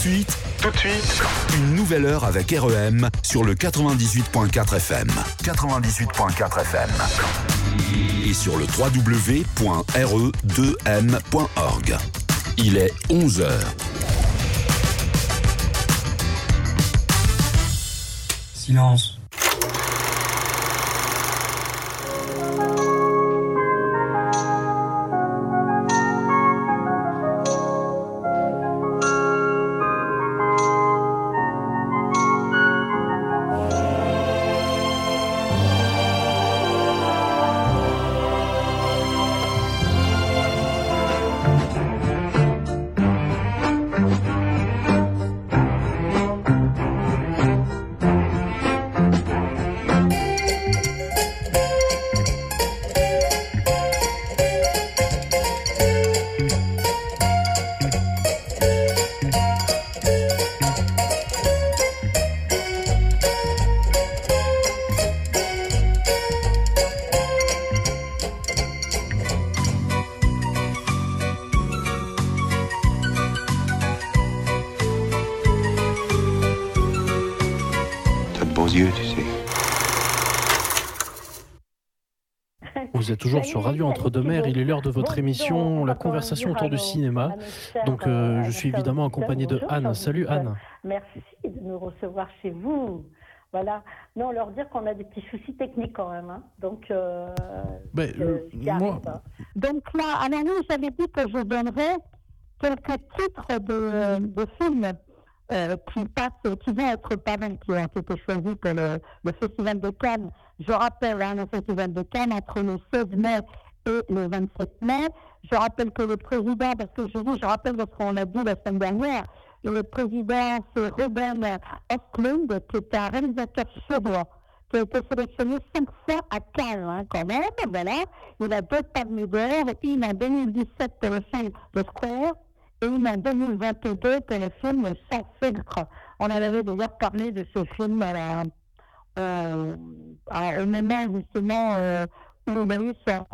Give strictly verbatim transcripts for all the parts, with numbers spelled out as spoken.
suite, tout de suite, une nouvelle heure avec R E M sur le quatre-vingt-dix-huit virgule quatre F M. quatre-vingt-dix-huit virgule quatre F M. Et sur le w w w point r e deux m point org. Il est onze heures. Silence. Vous êtes toujours sur Radio Entre-deux-Mers, il est l'heure de votre émission, la conversation autour du cinéma. Donc euh, je suis évidemment accompagné de Anne. Salut Anne. Merci de nous recevoir chez vous. Voilà. Non, leur dire qu'on a des petits soucis techniques quand même. Hein. Donc, euh, ben, euh, moi... Donc là, à la nuit, j'avais dit que je donnerais quelques titres de, de films euh, qui passent, qui vont être pas mal, qui ont été choisis pour le, le Festival de Cannes. Je rappelle, hein, le Festival de Cannes, entre le seize mai et le vingt-sept mai. Je rappelle que le président, parce que je vous je rappelle parce qu'on l'a dit la semaine dernière, le président, c'est Ruben Östlund, qui est un réalisateur suédois, qui a été sélectionné cinq fois à Cannes, hein, quand même, voilà. Il a deux palmes d'or, une en deux mille dix-sept pour le film Le Square, et une en deux mille vingt-deux pour le film Sans filtre. On avait déjà parlé de ce film à la... Euh, au moment justement euh, où Maurice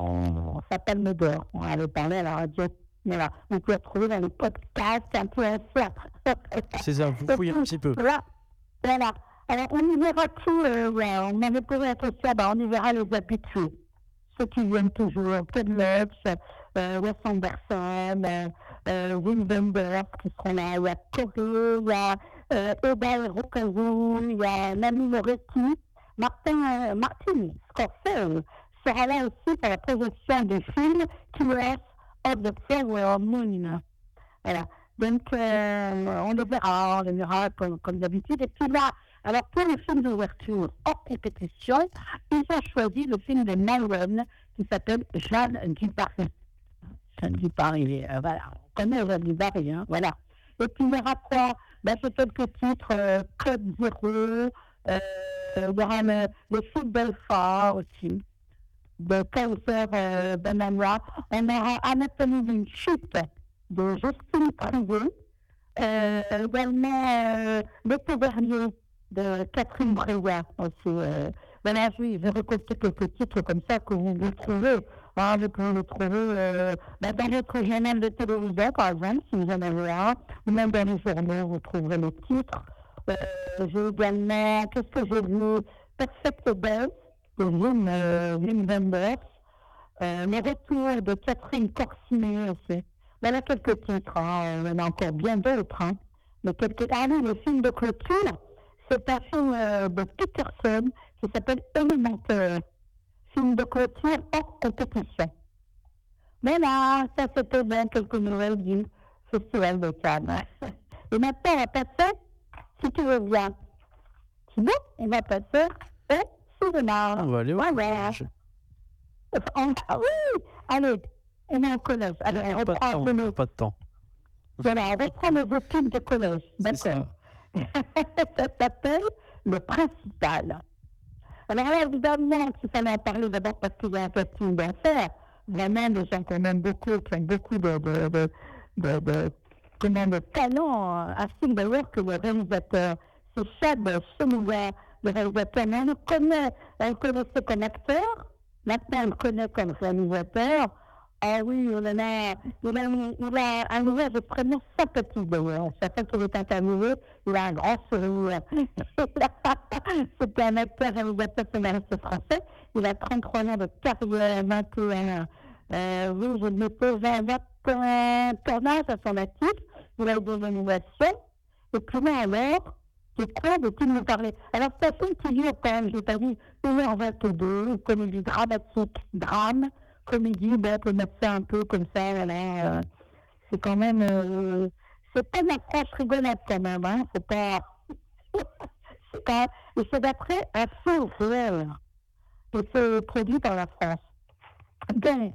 on s'appelle Medor. On avait parlé à la radio. Voilà. On peut retrouver dans le podcast un peu un soir. C'est ça, vous fouillez un petit peu. Voilà. Voilà. Alors on y verra tout. Euh, ouais, on avait posé la question, bah, on y verra les habitués. Ceux qui viennent toujours. Ken Loach, euh, Wes Anderson, euh, euh, Wim Wenders qui seront là, ouais, Corée, ouais. Euh, Obel Rocaveau, il y a Nami Moretti, Martin, euh, Martin Scorsese sera là aussi pour la projection du film Killers of the Flower Moon. Voilà. Donc, euh, on le verra, on le verra comme, comme d'habitude. Et puis là, alors pour le film d'ouverture hors compétition, ils ont choisi le film de Melron qui s'appelle Jeanne du Barry. Jeanne du Barry, euh, voilà. On connaît Jeanne du Barry, hein, voilà. Et puis, il y aura quoi? Ben, c'est quelques titres, euh, Club Zero, euh, il y aura le, le football fort aussi, de Kaiser euh, Banana. On aura Anatomy d'une chute de Justine Trier, euh, également euh, Le Tavernier de Catherine Brewer aussi. Euh. Voilà, oui, j'ai récolté quelques titres comme ça que vous vous trouvez. Ah, vous pouvez le trouver euh, bah, dans votre journal de télévision, par exemple, si vous en avez un, ou même dans les journaux, vous trouverez le titre. Euh, j'ai également, qu'est-ce que j'ai vu? Perfect Bell, de Wim, euh, Wim Wenders. Euh, les retours de Catherine Corsinet aussi. Ben, il y a quelques titres, hein, il y en a encore bien d'autres. Hein. Mais quelques... Ah non, le film de clôture, c'est un film euh, de Peterson qui s'appelle Élémentaire. Film de clôture hors compétition. Mais là, ça c'était bien quelques nouvelles du Festival de Cannes. Et maintenant, on va passer, si tu veux bien. Tu veux, on va passer au cinéma. On va aller au ouais, ouais. On... Ah oui, allez, on est au collège. Alors, on reprend pas, de temps, le... pas de temps. Voilà, on reprend le film de collège. D'accord. Ça s'appelle Le Principal. Alors là, évidemment, il fallait en parler d'abord parce qu'il y a un peu plus d'affaires. Vraiment, des gens qu'on aime beaucoup, qui ont beaucoup de, de, de, de, de, de, de talent à Spielberg, que le réalisateur, c'est Chad Chenouvet, le réalisateur. Mais on le connaît, on le connaissait comme acteur. Maintenant, on le connaît comme réalisateur. Ah oui, on en a, il a, il a un ouvert de prénom sympathique d'ailleurs. Chaque fois qu'il est interviewé, il a un grand sourire. C'est un acteur réalisateur scénariste français. Il a trente-trois ans de carrière, vingt et un. Euh, oui, je mettais vingt, vingt et un tournages à son actif. Il a eu des animations. Et puis là, alors, c'est quoi de qui nous parler? Alors, c'est un film qui dure quand même, j'ai pas dit, une heure vingt-deux, une comédie dramatique, drame. Comédie, ben, on peut mettre ça un peu comme ça, voilà. Euh, c'est quand même... Euh, c'est pas de la franche rigolade quand même, hein. C'est pas... c'est pas... Et c'est d'après un film réel. Et c'est produit par la France. Donc,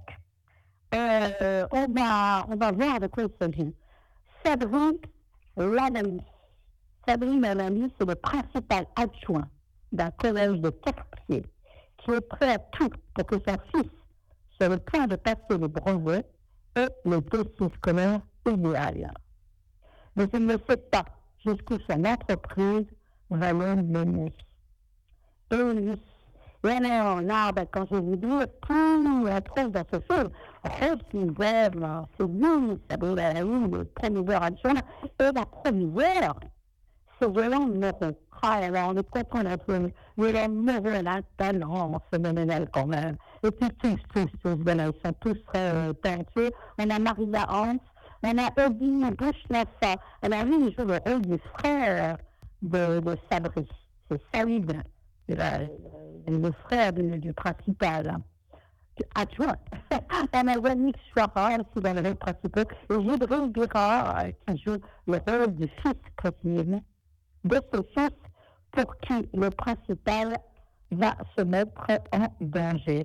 euh, on, va, on va voir de quoi il s'agit. Sabri Lanami. Sabri Lanami, c'est le principal adjoint d'un collège de quartier qui est prêt à tout pour que sa fille sur le point de passer le brevet et le dossier scolaire idéal. Mais il ne sait pas jusqu'où son entreprise va le mener. Et oui, et alors, là, ben, quand je vous dis, tout la trouve dans ce film, Rose, c'est lui, ça vaut la rue, le promouveur adjoint, et la promouveur, c'est vraiment mauvais. Ah, alors, on est content d'un film, mais il est mauvais, là, talent phénoménal quand même. Et puis tous, tous, tous, voilà, ils sont tous euh, talentueux. On a Maria Hans, on a Obi Bouchnassa. On a lui, il joue le rôle du frère de, de Sabri. C'est Saïd, le frère du, du principal. Adjoint. On a Wannick Schwarra, aussi dans le rôle principal. Et Judrine Guerra, qui joue le rôle du fils possible de ce fils pour qui le principal va se mettre en danger.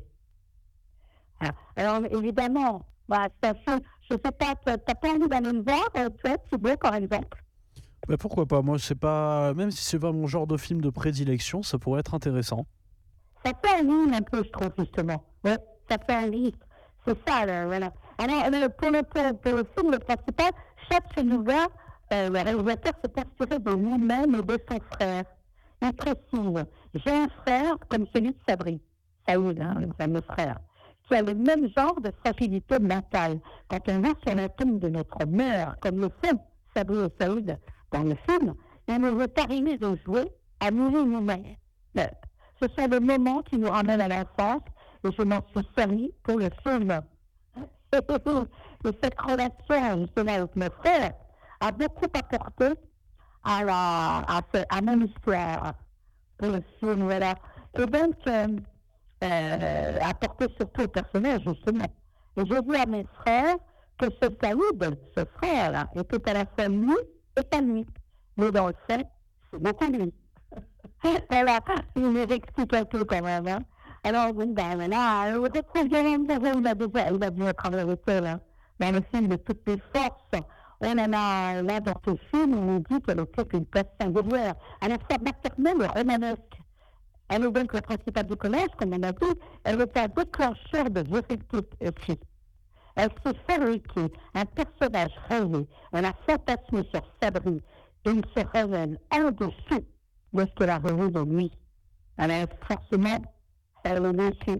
Alors, évidemment, bah, ça fait, je sais pas, tu n'as pas envie d'aller me voir, toi, Thibaut, par exemple? Bah, pourquoi pas? Moi, c'est pas, même si c'est pas mon genre de film de prédilection, ça pourrait être intéressant. Ça fait un livre un peu, je trouve, justement. Ouais, ça fait un livre. C'est ça, là, voilà. Alors, pour le, pour, pour le film, le principal, chaque Chenouva, euh, le réalisateur s'est inspiré de lui-même et de son frère. Il précise, j'ai un frère comme celui de Sabri, Saoud, hein, le fameux frère, qui a le même genre de fragilité mentale. Quand on va sur la tombe de notre mère, comme le font Sabri et Saoud dans le film, il ne veut pas arriver de jouer à mourir nous-mêmes. Ce sont des moments qui nous ramènent à l'enfance, et je m'en suis servi pour le film. Et cette relation, justement, avec mes frères, a beaucoup apporté à, la, à, ce, à mon histoire pour le film, voilà. Et donc, euh, euh, apporté surtout au personnage, justement. Et j'ai vu à mes frères que ce Saoud, ce frère-là, était à la fois lui et pas lui. Mais dans le fait, c'est beaucoup lui. Voilà, il nous explique un peu quand même, hein. Alors, oui, ben voilà, vous êtes très bien, il a déjà, il a bien travaillé avec elle, hein. Dans le film de toutes les forces, on en a, là, dans ce film, on nous dit qu'elle occupe une place singulière, à la fois maternelle et romanesque. Elle est donc le principal du collège, comme on a dit, elle est un déclencheur de effectifs écrits. Elle s'est fabriquée un personnage rêvé, on a fantasmé sur Sabri, et il se révèle en dessous de ce qu'elle a rêvé de lui. Alors, forcément, elle est déçue.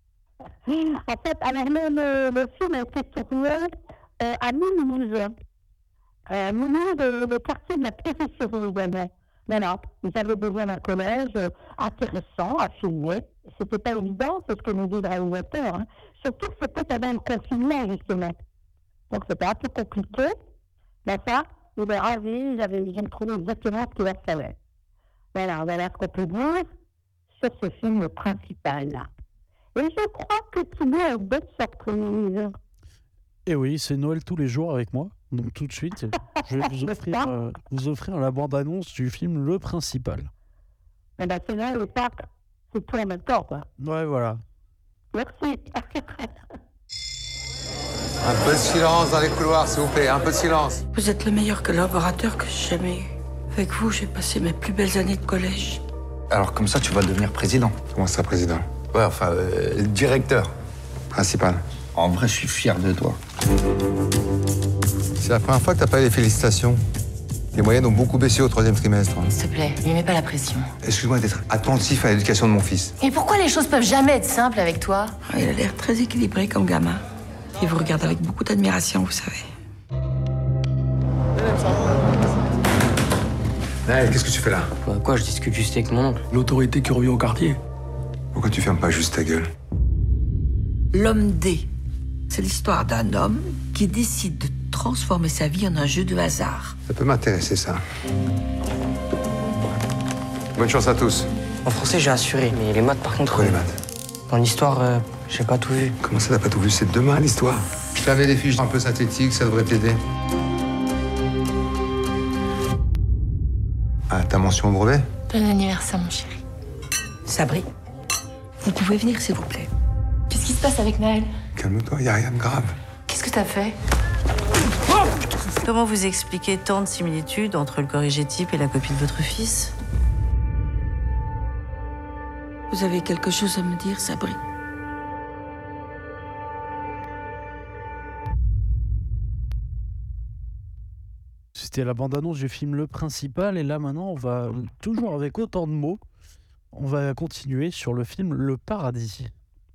En fait, alors, le, le, le film a été tourné euh, à Mulhouse. Euh, Mulhouse, le, le quartier de la périphérie, vraiment. Mais non, vous avez besoin d'un collège euh, intéressant à filmer. C'était pas évident, c'est ce que nous dit le réalisateur. Hein. Surtout que c'était quand même confinement, justement. Donc c'était un peu compliqué. Mais ça, il est ravi, j'avais, j'ai trouvé exactement ce qu'il fallait. Voilà, voilà ce qu'on peut dire sur ce film principal-là. Et je crois que tu as une bonne surprise. Et oui, c'est Noël tous les jours avec moi. Donc tout de suite, je vais vous offrir, euh, vous offrir la bande-annonce du film Le Principal. Eh bien, c'est Noël, le Pâques, c'est tout en même temps, quoi. Ouais, voilà. Merci. Un peu de silence dans les couloirs, s'il vous plaît, un peu de silence. Vous êtes le meilleur collaborateur que j'ai jamais eu. Avec vous, j'ai passé mes plus belles années de collège. Alors comme ça, tu vas devenir président. Comment ça, président? Ouais, enfin, euh, directeur. Principal. En vrai, je suis fier de toi. C'est la première fois que t'as pas eu les félicitations. Les moyennes ont beaucoup baissé au troisième trimestre. S'il te plaît, lui mets pas la pression. Excuse-moi d'être attentif à l'éducation de mon fils. Et pourquoi les choses peuvent jamais être simples avec toi? Il a l'air très équilibré comme gamin. Il vous regarde avec beaucoup d'admiration, vous savez. Hey, qu'est-ce que tu fais là? Bah quoi, je discute juste avec mon oncle. L'autorité qui revient au quartier. Pourquoi tu fermes pas juste ta gueule? L'homme D, c'est l'histoire d'un homme qui décide de transformer sa vie en un jeu de hasard. Ça peut m'intéresser, ça. Bonne chance à tous. En français, j'ai assuré, mais les maths, par contre... Pourquoi les maths? En histoire, euh, j'ai pas tout vu. Comment ça, t'as pas tout vu? C'est demain, l'histoire. Je t'avais des fiches un peu synthétiques, ça devrait t'aider. Ah, ta mention au brevet? Bon anniversaire, mon chéri. Sabri, vous pouvez venir, s'il vous plaît. Qu'est-ce qui se passe avec Naël? Calme-toi, y a rien de grave. Qu'est-ce que t'as fait? Comment vous expliquez tant de similitudes entre le corrigé type et la copie de votre fils? Vous avez quelque chose à me dire, Sabri? C'était la bande-annonce du film Le Principal, et là maintenant on va, toujours avec autant de mots, on va continuer sur le film Le Paradis.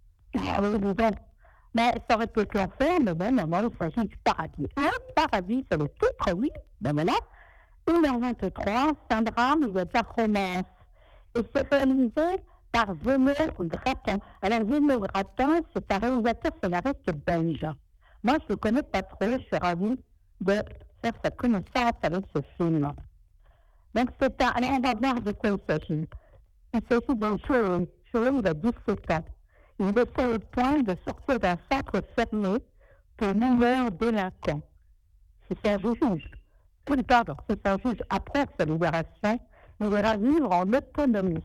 Ah oui, oui, bon. Mais ça aurait pu être l'enfer, mais bon, normalement, il s'agit du paradis. Un paradis, c'est le titre, oui. Ben voilà. une heure vingt-trois, c'est un drame de la romance. Et c'est réalisé par Zeno Gratin. Alors, Zeno Gratin, c'est un réalisateur scénariste belge. Moi, je ne le connais pas trop, je suis ravie de faire sa connaissance avec ce film. Donc, c'est un... Allez, on va voir de quoi il s'agit. Il s'agit d'un tueur. Tueur, il a dix-sept ans. Il est sur le point de sortir d'un centre fermé pour mineurs délinquants. C'est un juge. Oui, pardon, c'est un juge après sa libération. Il va vivre en autonomie.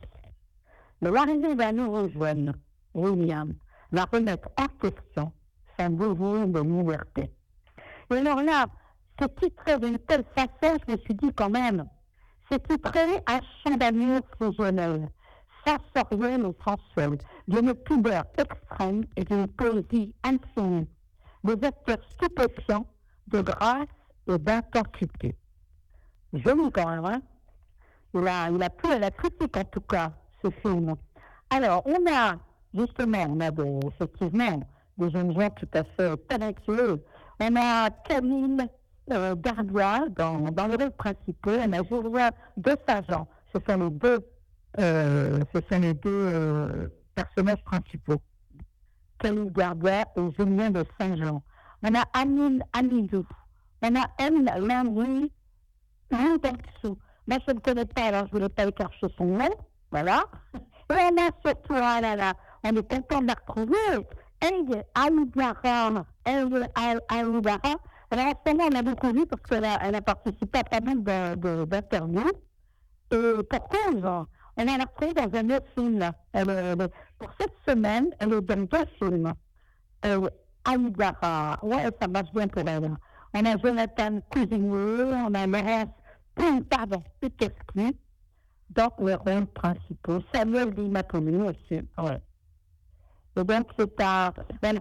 L'arrivée d'un nouveau jeune, William, va remettre en question son besoin de liberté. Et alors là, c'est titré d'une telle façon, je me suis dit quand même, c'est titré Un chant d'amour fusionnel, sensoriel et sensuel, d'une pudeur extrême et d'une poésie infinie, des acteurs stupéfiants de grâce et d'intensité. Joli quand même, hein? Il a, il a plu à la critique en tout cas, ce film. Alors, on a, justement, on a des, effectivement des jeunes gens tout à fait talentueux. On a Camille euh, Dardois dans, dans le rôle principal, on a Julien de Saint-Jean. Ce sont les deux Euh, ce sont les deux euh, personnages principaux, Camille Dardois et Julien de Saint-Jean. On a Amine Amidou, on a M. Landry Roubaxou. Moi, je ne connais pas, alors je ne voulais pas écorcher son nom, voilà. Et on a surtout, ah là là, on est content de la retrouver, Elle Aoubara, Elle Aoubara. Alors, en ce moment, on a beaucoup vu parce qu'elle a, elle a participé à pas mal d'interviews. Et pour cause, on a retrouvé dans un autre film. Elle, elle, pour cette semaine, elle est dans deux films. Euh, Aoubara, ouais, ça marche bien pour elle. On a Jonathan Cousigneux, on a Laurence, pardon, Pétescu, donc les rôles principaux. Samuel Dimatoni aussi, ouais. Et donc, c'est un... Ben,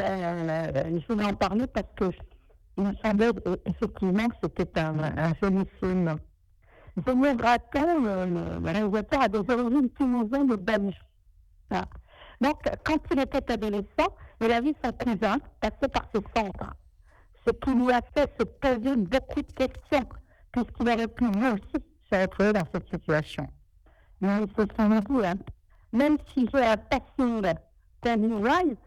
euh, je voulais en parler parce que il me semblait effectivement que c'était un, un joli film. Zeno Gratin, le, le réalisateur, a des origines tunisiennes de belge. Ah. Donc, quand il était adolescent, il a vu son cousin passer par ce centre. Ce qui lui a fait se poser beaucoup de questions, puisqu'il aurait pu lui aussi se retrouver dans cette situation. Mais il se sent dit, hein, même si j'ai un passing Tammy Rice,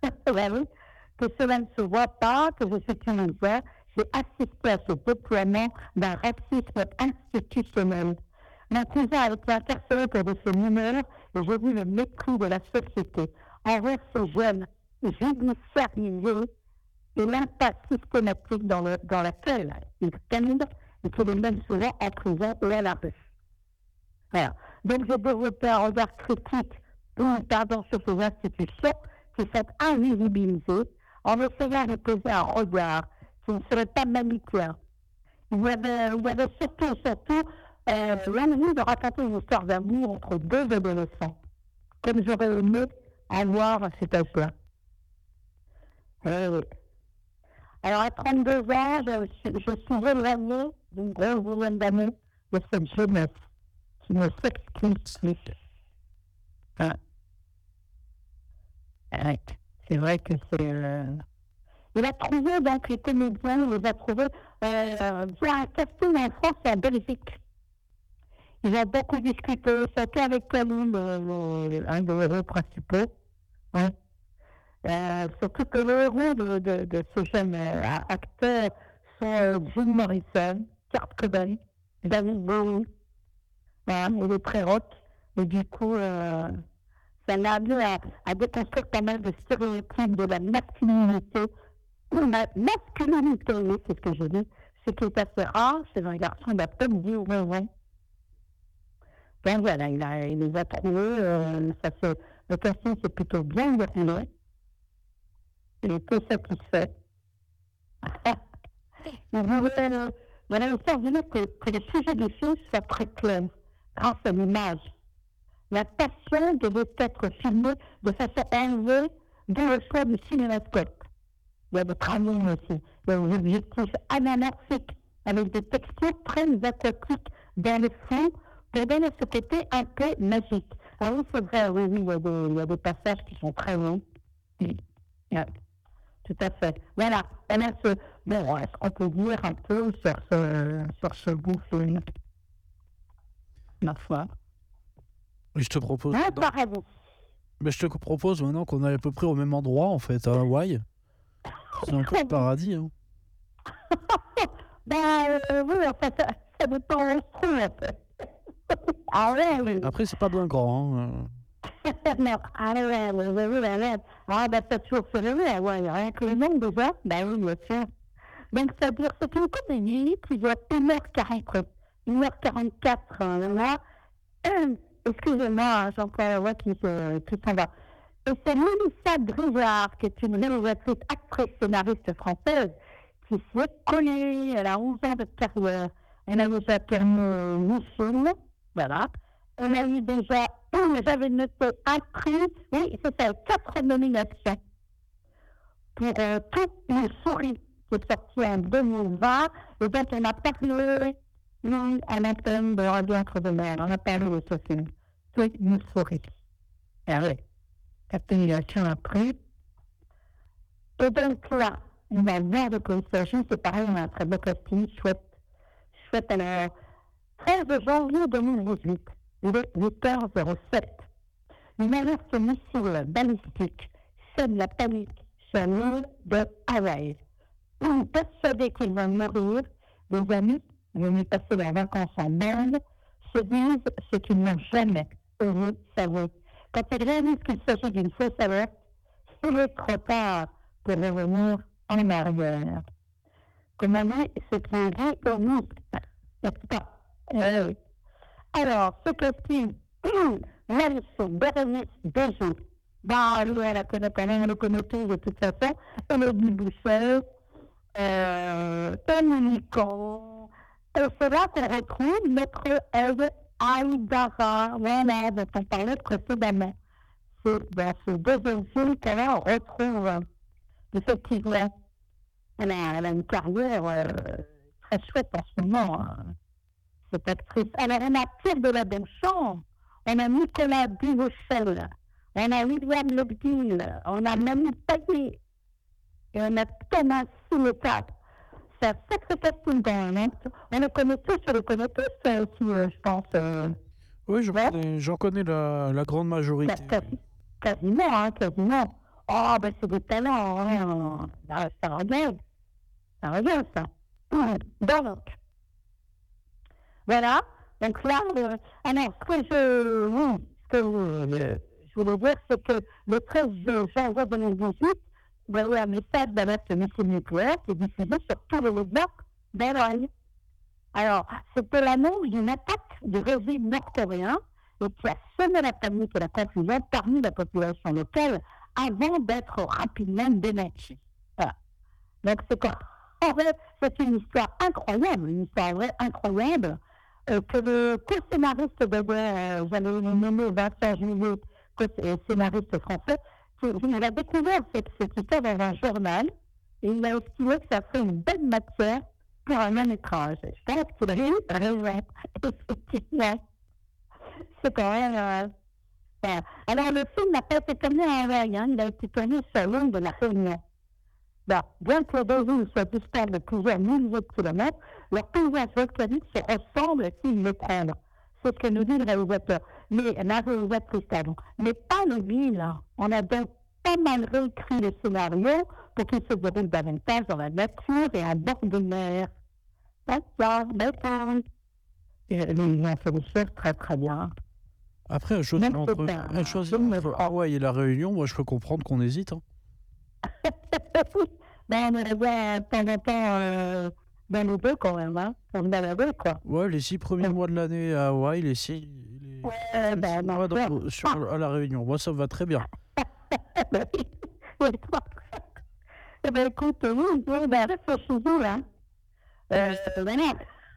que cela ne se voit pas, que je suis tunisien, j'ai assisté à ce déploiement d'un racisme institutionnel. Mon cousin a été incarcéré pour de ses mineurs et j'ai vu le mépris de la société envers ce jeune judiciarisé et l'impact systématique dans, le, dans laquelle il tombe et qu'il est même souvent en prison et à la rue. Voilà. Donc j'ai développé un regard critique pardon, sur ces institutions qui sont invisibilisées en essayant de poser un regard qui ne serait pas manichéen. Vous avez, vous avez surtout, surtout euh, l'envie de raconter une histoire d'amour entre deux adolescents, comme j'aurais aimé avoir à cet âge-là. Euh, alors, à trente-deux ans, je, je suis éloigné d'une grosse dizaine d'années de cette jeunesse qui ne s'exprime plus. Hein? Ouais. C'est vrai que c'est... Euh... Il a trouvé, donc, les comédiens, il les a trouvés euh, via un casting en France et en Belgique. Il a beaucoup discuté, c'était avec Camille, un des héros principaux. Hein. Euh, surtout que le héros de, de, de ce jeune euh, acteur sont euh, Jim Morrison, Kurt Cobain, David Bowie. Hein, il est très rock. Et du coup, euh, ça l'a amené à, à déconstruire pas mal de stéréotypes de la masculinité. La masculinité, oui, c'est ce que je dis. Ce qui est assez rare, c'est un garçon de top dix ou vingt ans. Ben voilà, il, a, il les a trouvés. Euh, ça fait, le casting s'est plutôt bien déroulé. Il était satisfait. Mais voilà, voilà, il faut revenir que, que le sujet du film soit très clair, grâce à l'image. La passion devait être filmée de façon élevée dans le choix du cinémascope. Il y a des travaux aussi. Il y a des objectifs anamorphiques avec des textures très aquatiques dans le fond pour donner ce côté un peu magique. Alors il faudrait, oui, oui, il y a des, il y a des passages qui sont très longs. Yeah. Tout à fait. Voilà. Alors, ce, bon, est-ce qu'on peut dire un peu sur ce, sur ce beau film, ma foi. Je te propose. Ah, pareil. Mais je te propose maintenant qu'on aille à peu près au même endroit, en fait, à Hawaï. C'est un peu le paradis. Hein. Ben euh, oui, en fait, ça, ça dépend où on se trouve, un peu. Ah ouais, oui. Après, c'est pas bien grand. Hein. Non, ah ouais, oui, oui, oui, oui. Ah ben, c'est toujours sur le ouais, ouais, rien que le nom déjà. Ben oui, bien sûr. Donc, ça veut dire que c'est une comédie qui doit une heure quarante, une heure quarante-quatre, là. Euh, excusez-moi, Jean-Paul Leroy qui, euh, qui s'en va. Et c'est Mélissa Drivard, qui est une réalisatrice, actrice, scénariste française, qui s'est connue. Elle a onze ans de carrière. Elle a déjà permis huit films. Voilà. Elle a eu déjà, oh, j'avais noté un prix, oui, c'était quatre nominations. Pour euh, Toutes les souris, qui est sorti en deux mille vingt. Et donc, on a parlé, oui, à l'antenne de Radio Entre-deux-Mers. On a parlé de ce film. Toutes les souris. Et oui. Quatre nominations après. Et donc là, on va voir de quoi il s'agit. C'est pareil, on a un très beau casting, chouette. Chouette, alors, treize janvier deux mille dix-huit, il est huit heures sept. Une alerte missile balistique sème la panique sur l'île de Hawaï. On est persuadé qu'ils vont mourir. Les amis, venus passer leurs vacances en mer, se disent ce qu'ils n'ont jamais osé savoir. Quand ils réalisent qu'il s'agit d'une fausse alerte, il est trop tard pour revenir en arrière. Comme on dit, c'est un vrai comique. N'est-ce pas? Euh, alors, ce costume, Nelson, Bérénice, Béjou, bah, lui, elle la connaît pas, elle le connaît tous de toute façon, Elodie Boucher, euh, Dominico, et c'est là qu'on retrouve notre Eve Aïdara, voilà, dont on parlait précédemment. C'est ben, ce deuxième film que là, on retrouve, euh, effectivement. Elle a, elle a une carrière euh, très chouette en ce moment, hein, cette actrice. Alors, on a Pierre de la Belchamp, on a Nicolas Duvauchel, on a William Lobdin, on a Manu Payet, et on a Thomas Simetat. C'est un sacré casting quand même. On le connaît tous, on le connaît tous euh, aussi, euh, je pense. Euh... Oui, j'en ouais. connais, j'en connais la, la grande majorité. Bah, quasiment, hein, quasiment. Oh, ben c'est des talents, hein. Ça regarde. Ça regarde, ça. Donc, voilà. Donc là, euh, alors, ce que je, oui, ce que euh, je voulais dire, c'est que le treize janvier deux mille dix-huit, vous avez un message d'alerte missile nucléaire qui est diffusé sur tout le bloc d'Hawaï. Alors, c'était l'annonce d'une attaque du régime nord-coréen et qui a semé la panique et la confusion parmi la population locale avant d'être rapidement démentie. Voilà. Donc, c'est quoi? En fait, c'est une histoire incroyable, une histoire vraie incroyable, euh, que le co-scénariste de euh, vous allez le nommer Vincent Juillet, co-scénariste français, il a découvert cette, cette histoire dans un journal et il a estimé que ça fait une belle matière pour un long métrage. Je pense qu'il a eu raison. Effectivement. C'est quand même... Euh, ouais. Alors, le film n'a pas été tourné à Hawaï, hein, il a été tourné sur l'île de la Réunion. Bah, bien que le Brésil soit distant de plusieurs milliers de kilomètres, leur paysage volcanique se ressemble s'ils le prennent. C'est ce que nous dit le réalisateur. Mais, la réalisatrice, pardon. Mais pas le ville. On a donc pas mal réécrit les scénarios pour qu'ils se déroulent davantage dans la nature et à bord de mer. D'accord, d'accord. Et les gens se le faire très très bien. Après, un choix entre, un choisir entre Hawaï et La Réunion, moi je peux comprendre qu'on hésite. Hein. Ben, on aimerait bien de temps en temps euh, dans les deux quand même, hein. On est dans les deux, quoi. Ouais, les six premiers mois de l'année à Hawaï, les six, les, ouais, les ben, six non, mois dans, ouais. sur, à La Réunion. Moi, ça me va très bien. Ben oui, oui, toi. Eh ben, écoute, oui, oui, ben, reste sur chez vous, là. Euh, ben non.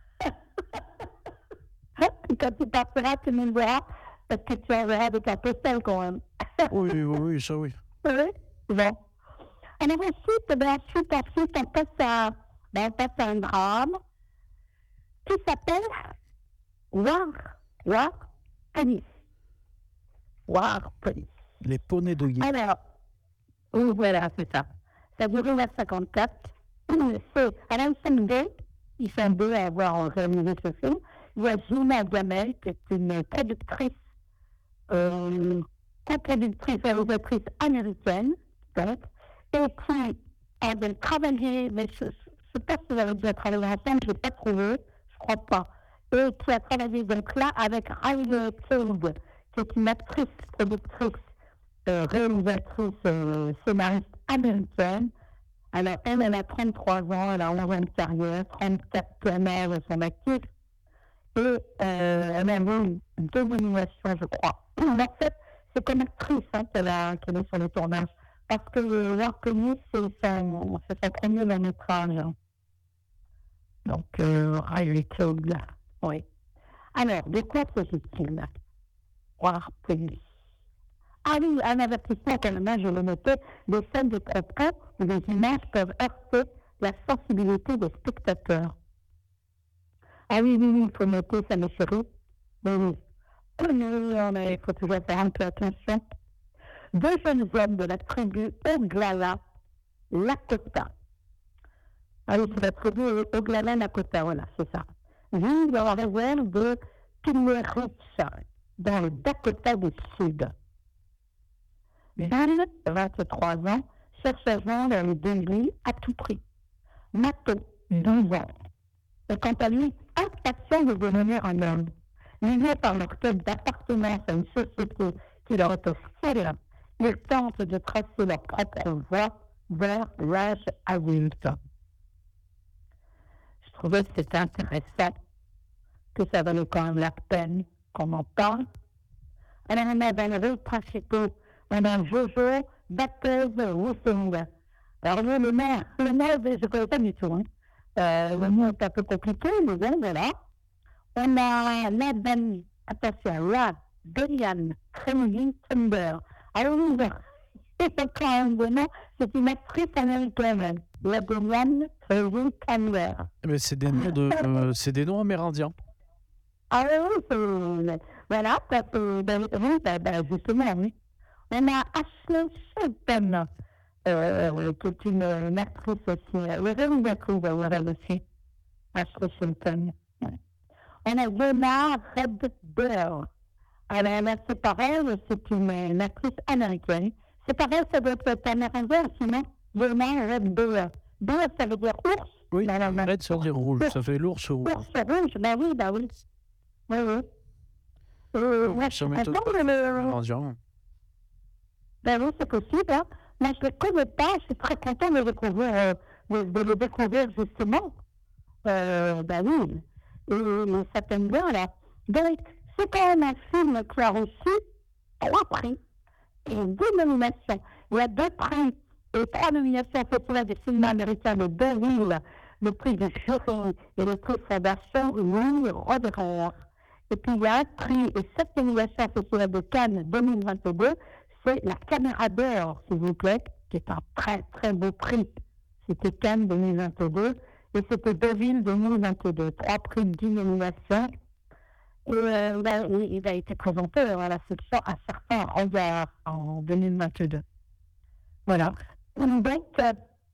Quand tu partiras, tu nous verras, parce que tu enverras de ta postale, quand même. Oui, oui, oui, ça oui. Oui, bon. Alors ensuite, ben, ensuite, ensuite, on passe à, ben, on passe à un drame qui s'appelle War, War Police. War Police. Les poneys de Guy. Alors, oui, voilà, c'est ça. Ça dure une heure cinquante-quatre. C'est Alain Sandé, il fait un peu à avoir réalisé ce film. Il y a Gina Gamel, qui est une traductrice, euh, traductrice et réalisatrice américaine, donc, et puis, elle a travaillé, mais je ne sais pas si vous avez déjà travaillé ensemble, je ne l'ai pas trouvé, je ne crois pas. Et qui a travaillé donc là avec Riley Field, qui est une actrice, productrice, euh, réalisatrice, euh, scénariste américaine. Alors, elle, elle a trente-trois ans, elle a onze ans de carrière, trente-quatre années de son actif. Et euh, elle a eu deux nominations, je crois. En fait, c'est comme actrice hein, qu'elle, a, qu'elle est sur le tournage. Parce que euh, War Police, c'est son, c'est son premier long métrage. Donc, euh, Riley Field, oui. Alors, de quoi s'agit-il? War Police. Ah oui, un avertissement quand même, je le notais, des scènes de propos où les images peuvent heurter la sensibilité des spectateurs. Ah oui, oui, oui, il faut noter, ça me chérit. Oui, oui. Il faut toujours faire un peu attention. Deux jeunes hommes de la tribu Oglala Lakota. Ah oui, c'est la tribu Oglala Lakota, voilà, c'est ça. Vivent dans la réserve de Kimmeritch, dans le Dakota du Sud. Bill, vingt-trois ans, cherche à joindre le Dundee à tout prix. Mato, douze ans, est quant à lui impatient de devenir un homme. Lié par leur club d'appartenance à une société qui leur est hostile, ils tentent de tracer leur propre voie vers l'âge adulte. Je trouvais que c'était intéressant, que ça valait quand même la peine qu'on en parle. Alors, on avait un rôle principal. On a Jojo Baptiste-Wissing. Alors, lui, le maire, le maire, je ne connais pas du tout. Hein. Euh, le mot est un peu compliqué, mais bon, voilà. On a Laban, attention, Rad, Dorian, Tremblay, Timber. Alors, c'est quand même bon nom, c'est une actrice américaine. Laban, Tremblay, Timber. Mais c'est des noms de, euh, c'est des noms amérindiens. Ah oui, oui, voilà, ça peut, ben, oui, ben, ben, justement, oui. On a Ashley Shelton, euh, qui est une, une actrice aussi, euh, une actrice, voilà, aussi. Ashley Shelton. Ouais. On a Jonah Redbear. Alors, c'est pareil, c'est une, une actrice américaine. C'est pareil, ça doit être amérindien, sinon, Jonah Redbear. Bear, ça veut dire ours. Oui, Red, ça veut dire rouge, ça fait l'ours rouge. Ours rouge, ben oui, ben oui. Oui, oui. Euh, ouais, ça m'étonne pas. Le... Ben oui, c'est possible. Hein. Mais je ne le connais pas. Je suis très content de le découvrir, euh, de, de le découvrir justement. Euh, ben oui. Et ça tombe bien, là. Donc, c'est quand même un film qui a reçu trois prix et deux nominations. Il y a deux prix et trois nominations au Festival des films américains de Deauville, le prix de jury et le prix Fondation Louis Roderer. Et puis, il y a un prix et sept nominations au Festival de Cannes deux mille vingt-deux. C'est la Caméra d'or, s'il vous plaît, qui est un très, très beau prix. C'était Cannes deux mille vingt-deux et c'était Deauville deux mille vingt-deux. Trois prix, dix nominations. Et euh, ben, il a été présenté à la section à certains regards en deux mille vingt-deux. Voilà. Donc, euh,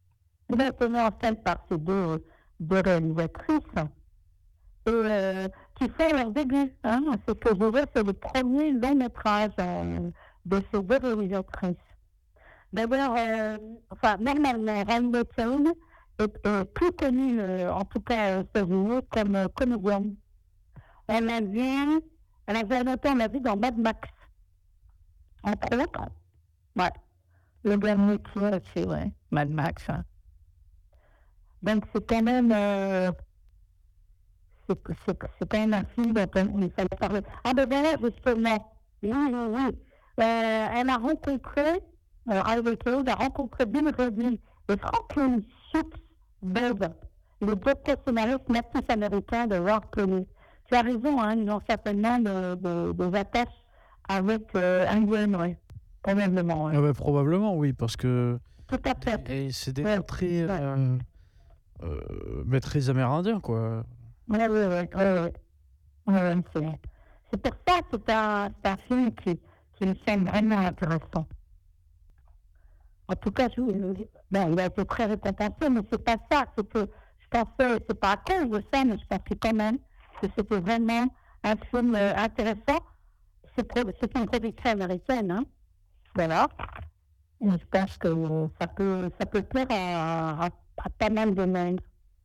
maintenant en scène par ces deux, deux réalisatrices, et, euh, qui fait leur début. Hein, ce que je vois, c'est le premier long métrage euh, de ces deux réalisatrices. D'abord, euh, enfin, normalement, Rainbow Town est, est plus connue, euh, en tout cas aux États-Unis, comme euh, comédienne. Elle a vu, elle avait noté, on l'a vu dans Mad Max. Entre autres. Ouais. Le dernier qui est, c'est, ouais, Mad Max. Hein. Donc, c'est quand même, euh, c'est, c'est, c'est quand même un film dont il fallait parler. Ah, ben voilà, justement. Oui, oui, oui. Euh, elle a rencontré, euh, avec eux, elle a rencontré Bill Reddy et Franklin Schutzberg, le docteur scénariste natif américain de Rock Clooney. Tu as raison, hein, ils ont certainement de, de, des attaches avec euh, Angel, oui. Probablement, oui. Ah ouais, probablement, oui, parce que. Tout à fait. Et c'est des ouais. très. Ouais. Euh, euh, mais très amérindiens, quoi. Oui, oui, oui. oui, oui. oui, oui c'est, c'est pour ça que c'est un, c'est un film qui, qui me semble vraiment intéressant. En tout cas, je, ben, il a été très récompensé, mais c'est pas ça. C'est que je pensais, c'est pas à cause de ça, mais je pensais quand même que c'était vraiment un film euh, intéressant. C'est, c'est une production américaine, hein. Voilà. Et je pense que ça peut, ça peut plaire à, à, à pas mal de monde.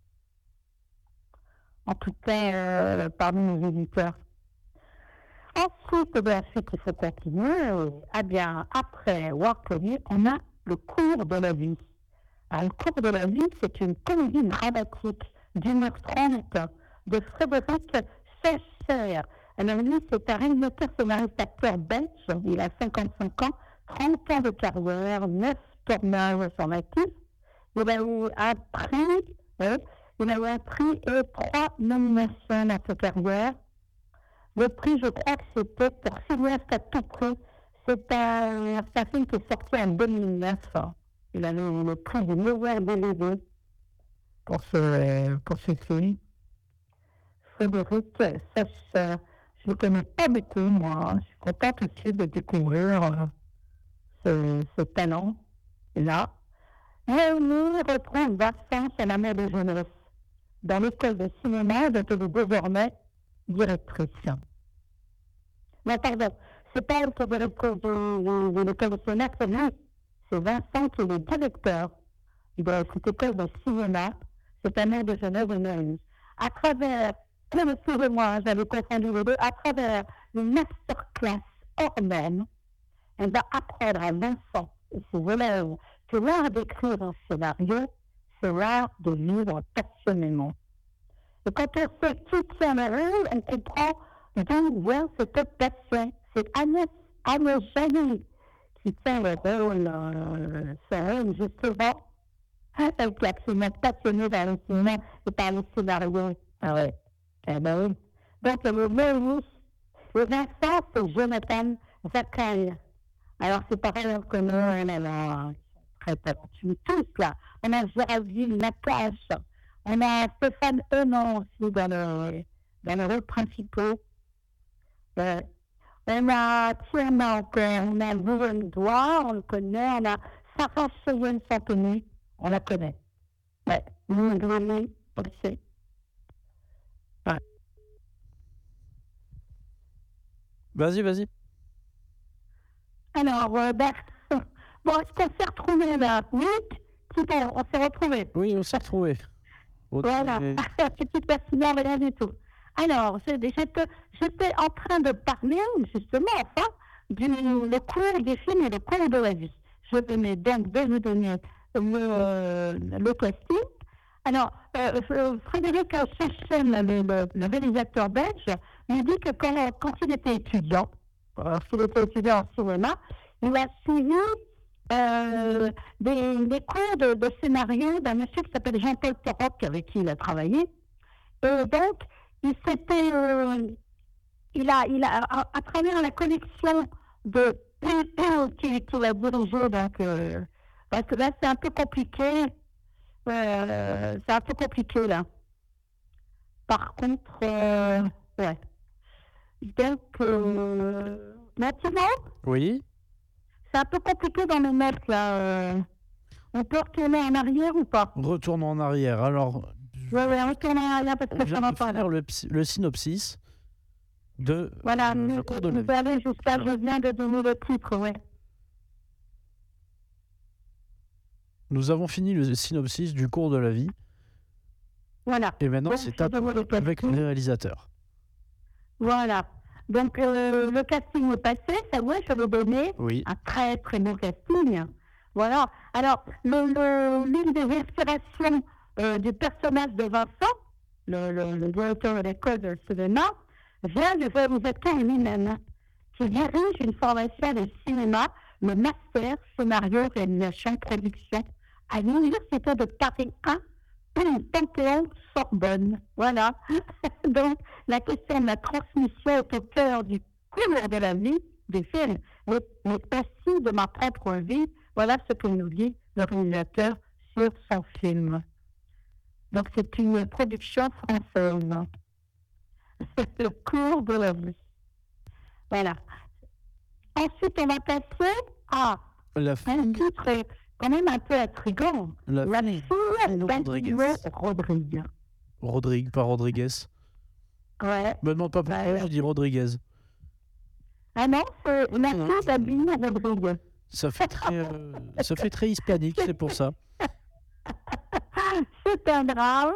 En tout cas, euh, parmi nos éditeurs. Ensuite, ben, ce qu'il faut continuer, euh, eh bien, après Rock Clooney, on a le cours de la vie. Alors, le cours de la vie, c'est une comédie dramatique d'une heure trente de Frédéric Sescher. Alors, lui, c'est un réalisateur scénariste acteur belge. Il a cinquante-cinq ans, trente ans de carrière, neuf tournages en actif. Il a eu un prix, euh, il a eu un prix et trois nominations à sa carrière. Le prix, je crois que c'était pour Sylvestre à tout prix. C'est un, c'est un film qui est sorti en deux mille neuf. Il a eu le prix du meilleur D V D pour ce, pour ce film. Frédéric Sescher. Je ne connais pas beaucoup, moi. Je suis contente aussi de découvrir euh, ce, ce talent-là. Et on retrouve Vincent et la mère de jeunesse dans l'école de cinéma dont elle est désormais directrice. Mais pardon, c'est pas elle qui est directrice de, de, de l'école de cinéma, c'est lui. C'est Vincent qui est le directeur de cette école de cinéma. C'est la mère de jeunesse de Neuilly. À travers, excusez-moi, j'avais confondu les deux, à travers une masterclass hors même, elle va apprendre à Vincent et ses élèves que l'art d'écrire un scénario, c'est l'art de vivre passionnément. Et quand on fait tout scénario, on comprend d'où vient cette passion. C'est Agnès, Agnès Janik qui tient le rôle, euh, ce rôle justement, elle qui est absolument passionnée par le cinéma et par le scénario. Ah ouais, eh ben oui. Donc le mot le Vincent, c'est Jonathan Zakaria. Alors c'est pareil que nous, on a très talentueux tous là. On a Géraldine Nakache, on a Stéphane Henon aussi dans le, dans le rôle principal. Euh, on a Thierry Anker, on a Vivien Douard, on le connaît, on a Sarah Cheven Santoni, on la connaît. Ouais, nous, Grammy, on le sait. Ouais. Vas-y, vas-y. Alors, euh, ben, bon, est-ce qu'on s'est retrouvés là? Oui, super, on s'est retrouvés. Oui, on s'est retrouvés. Voilà, petite personnelle, rien du tout. Alors, j'étais, j'étais en train de parler, justement, enfin, du le cours des films et le cours de la vie. Je vais donc vous donner le, le costume. Alors, euh, Frédéric Sescher, le, le, le réalisateur belge, m'a dit que quand, quand il était étudiant, lorsqu'il était étudiant en cinéma, il a suivi euh, des, des cours de, de scénario d'un monsieur qui s'appelle Jean-Paul Perroc, avec qui il a travaillé. Et donc, il s'était, euh, il a, il a, à, à travers la collection de qu'il qu'il a dirigé, donc, euh, parce que là, c'est un peu compliqué. Euh, c'est un peu compliqué, là. Par contre, euh, ouais. Donc, euh, maintenant, oui. C'est un peu compliqué dans mes notes, là. Euh... On peut retourner en arrière ou pas? Retournons en arrière. Alors, oui, oui, retournons en arrière parce que ça va pas. Faire le, le synopsis de voilà, euh, nous, le cours de la vous savez, jusqu'à je viens de donner le titre, oui. Nous avons fini le synopsis du cours de la vie. Voilà. Et maintenant, donc, c'est à toi avec le réalisateur. Voilà. Donc, euh, le casting est passé, ça va, je vais donner oui. un très, très bon casting. Voilà. Alors, le, le, l'une des inspirations euh, du personnage de Vincent, le, le, le directeur de l'école de cinéma, vient du réalisateur lui-même, qui dirige une formation de cinéma, le master scénario, réalisation, production, à l'université de Paris un, puis Panthéon Sorbonne. Voilà. Donc, la question de la transmission est au cœur du cours de la vie des films, mais, mais aussi de ma propre vie. Voilà ce que nous dit le réalisateur sur son film. Donc, c'est une production française. C'est le cours de la vie. Voilà. Ensuite, on va passer à la un titre quand même un peu intriguant. La, la fille Rodriguez. Rodriguez. Rodrigue, pas Rodriguez. Ouais. Me demande pas pourquoi ouais, ouais. je dis Rodriguez. Ah non, c'est la fille d'Abilene Rodriguez. Ça fait très, euh, ça fait très hispanique, c'est pour ça. C'est un drame.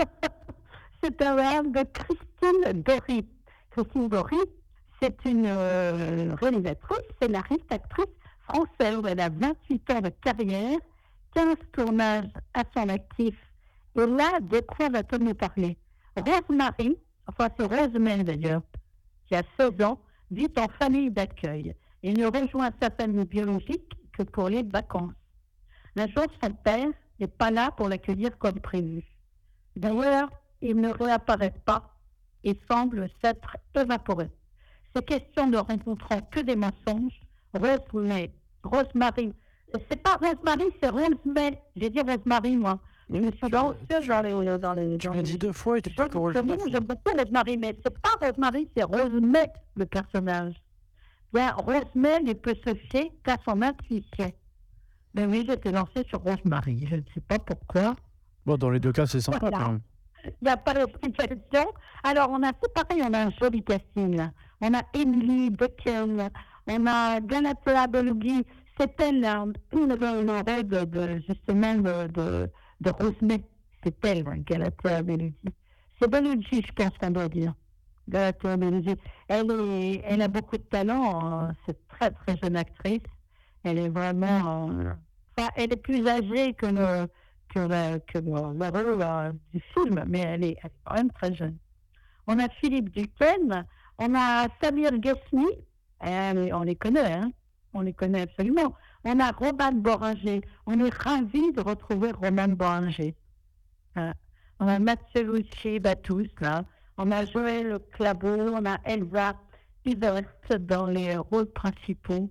C'est un drame de Christine Dory. Christine Dory, c'est une euh, réalisatrice, scénariste, actrice française. Elle a vingt-huit ans de carrière, quinze tournages à son actif. Et là, d'épreuves à tout nous parler. Rose-Marie, enfin c'est Rosemary d'ailleurs, qui a seize ans, vit en famille d'accueil. Il ne rejoint sa famille biologique que pour les vacances. Un jour, son père n'est pas là pour l'accueillir comme prévu. D'ailleurs, il ne réapparaît pas et semble s'être évaporé. Ces questions ne rencontrant que des mensonges, Rosemary, Rosemary, c'est pas Rosemary, c'est Rosemary. J'ai dit Rosemary, moi. Je me suis dans les... Dans les tu l'as dit deux fois et tu peux corriger. J'aime beaucoup Rosemary, mais c'est pas Rosemary, c'est Rosemary, le personnage. Bien, Rosemary ne peut se fier qu'à son intuition. Ben oui, j'étais lancée sur Rosemary. Je ne sais pas pourquoi. Bon, dans les deux cas, c'est sympa voilà. quand même. Il n'y a pas de question. Alors, on a fait pareil, on a un joli casting. Là. On a Emily Beckel, on a Galata Bellugi. C'est elle, là, une rêve de, de, justement, de, de, de Rosemary. C'est elle, Galata Bellugi. C'est Bellugi, je pense qu'on doit dire. Galata Bellugi. Elle, est, elle a beaucoup de talent. C'est une très, très jeune actrice. Elle est vraiment... Euh, enfin, elle est plus âgée que le... que la, que la rôle euh, du film, mais elle est, elle est quand même très jeune. On a Philippe Duquesne, on a Samir Ghesmi, euh, on les connaît, hein, on les connaît absolument. On a Roman Boringer, on est ravis de retrouver Roman Boringer. Euh, on a Mathieu Lucci Batous, là. On a Joël Clabot, on a Elsa Iverst dans les rôles principaux.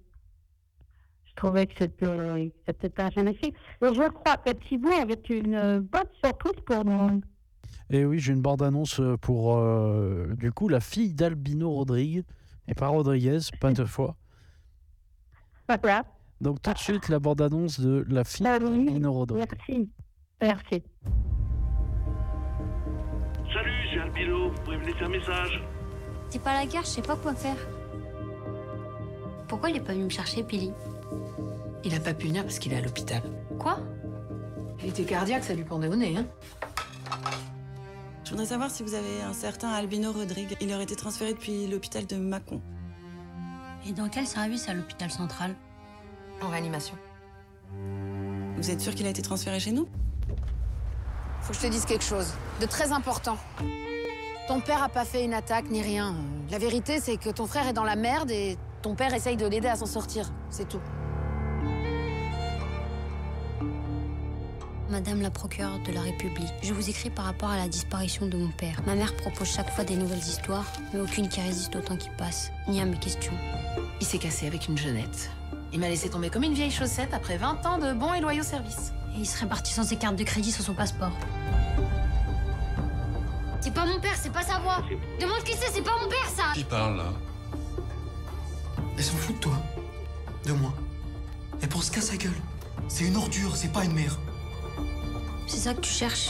Je trouvais que c'était, c'était un jeune film. Et je crois que Thibaut avait une bonne surprise pour nous. Et oui, j'ai une bande-annonce pour, euh, du coup, la fille d'Albino Rodrigue, et pas Rodriguez, pas deux fois. Pas grave. Donc tout de suite, la bande-annonce de la fille d'Albino Rodrigue. Merci. Merci. Salut, c'est Albino. Vous pouvez me laisser un message? C'est pas la gare, je sais pas quoi faire. Pourquoi il est pas venu me chercher, Pili? Il a pas pu venir parce qu'il est à l'hôpital. Quoi? Il était cardiaque, ça lui pendait au nez, hein. Je voudrais savoir si vous avez un certain Albino Rodrigue. Il aurait été transféré depuis l'hôpital de Mâcon. Et dans quel service à l'hôpital central? En réanimation. Vous êtes sûr qu'il a été transféré chez nous? Faut que je te dise quelque chose de très important. Ton père a pas fait une attaque ni rien. La vérité, c'est que ton frère est dans la merde et ton père essaye de l'aider à s'en sortir. C'est tout. Madame la procureure de la République, je vous écris par rapport à la disparition de mon père. Ma mère propose chaque fois des nouvelles histoires, mais aucune qui résiste au temps qui passe, ni à mes questions. Il s'est cassé avec une jeunette. Il m'a laissé tomber comme une vieille chaussette après vingt ans de bons et loyaux services. Et il serait parti sans ses cartes de crédit, sans son passeport. C'est pas mon père, c'est pas sa voix. Demande qui c'est, c'est pas mon père, ça. Qui parle, là? Elle s'en fout de toi. De moi. Elle pense qu'à sa gueule. C'est une ordure, c'est pas une mère. C'est ça que tu cherches?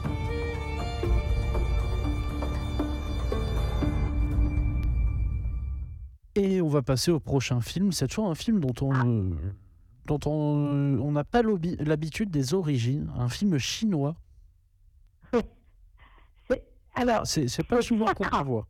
Et on va passer au prochain film. C'est toujours un film dont on euh, dont on on n'a pas l'obi- l'habitude des origines. Un film chinois. C'est, alors, C'est, c'est pas souvent qu'on en voit.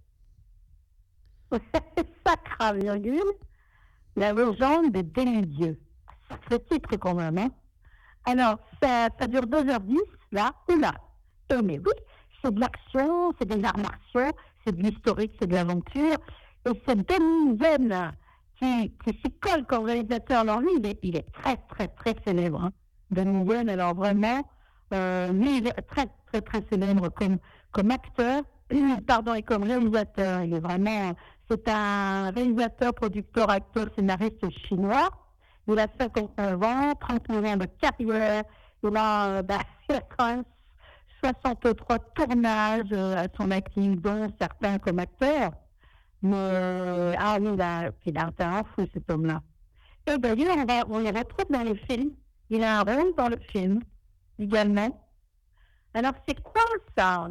Sacra, virgule, la légende des demi-dieux. Sacré titre quand même, hein. Alors, ça, ça dure deux heures dix, là, ou là. Euh, mais oui, c'est de l'action, c'est des arts martiaux, c'est de l'historique, c'est de l'aventure. Et ce Denis Wen qui, qui s'y colle comme réalisateur, alors lui, il est, il est très, très, très célèbre. Hein. Denis Wen, alors vraiment, euh, lui, il est très, très, très célèbre comme, comme acteur, pardon, et comme réalisateur. Il est vraiment, c'est un réalisateur, producteur, acteur, scénariste chinois. Il a cinquante-neuf ans, trente-neuf ans de carrière. Il a, euh, bah, il a quand même soixante-trois tournages euh, à son actif, dont certains comme acteur. Mais, euh, ah oui, il a, il a un talent fou, cet homme-là. Et ben, lui, on, va, on le retrouve dans les films. Il a un rôle dans le film, également. Alors, c'est quoi ça?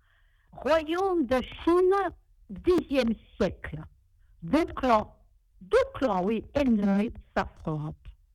Royaume de Chine, dixième siècle. Deux clans, deux clans, oui, ennemis s'affrontent.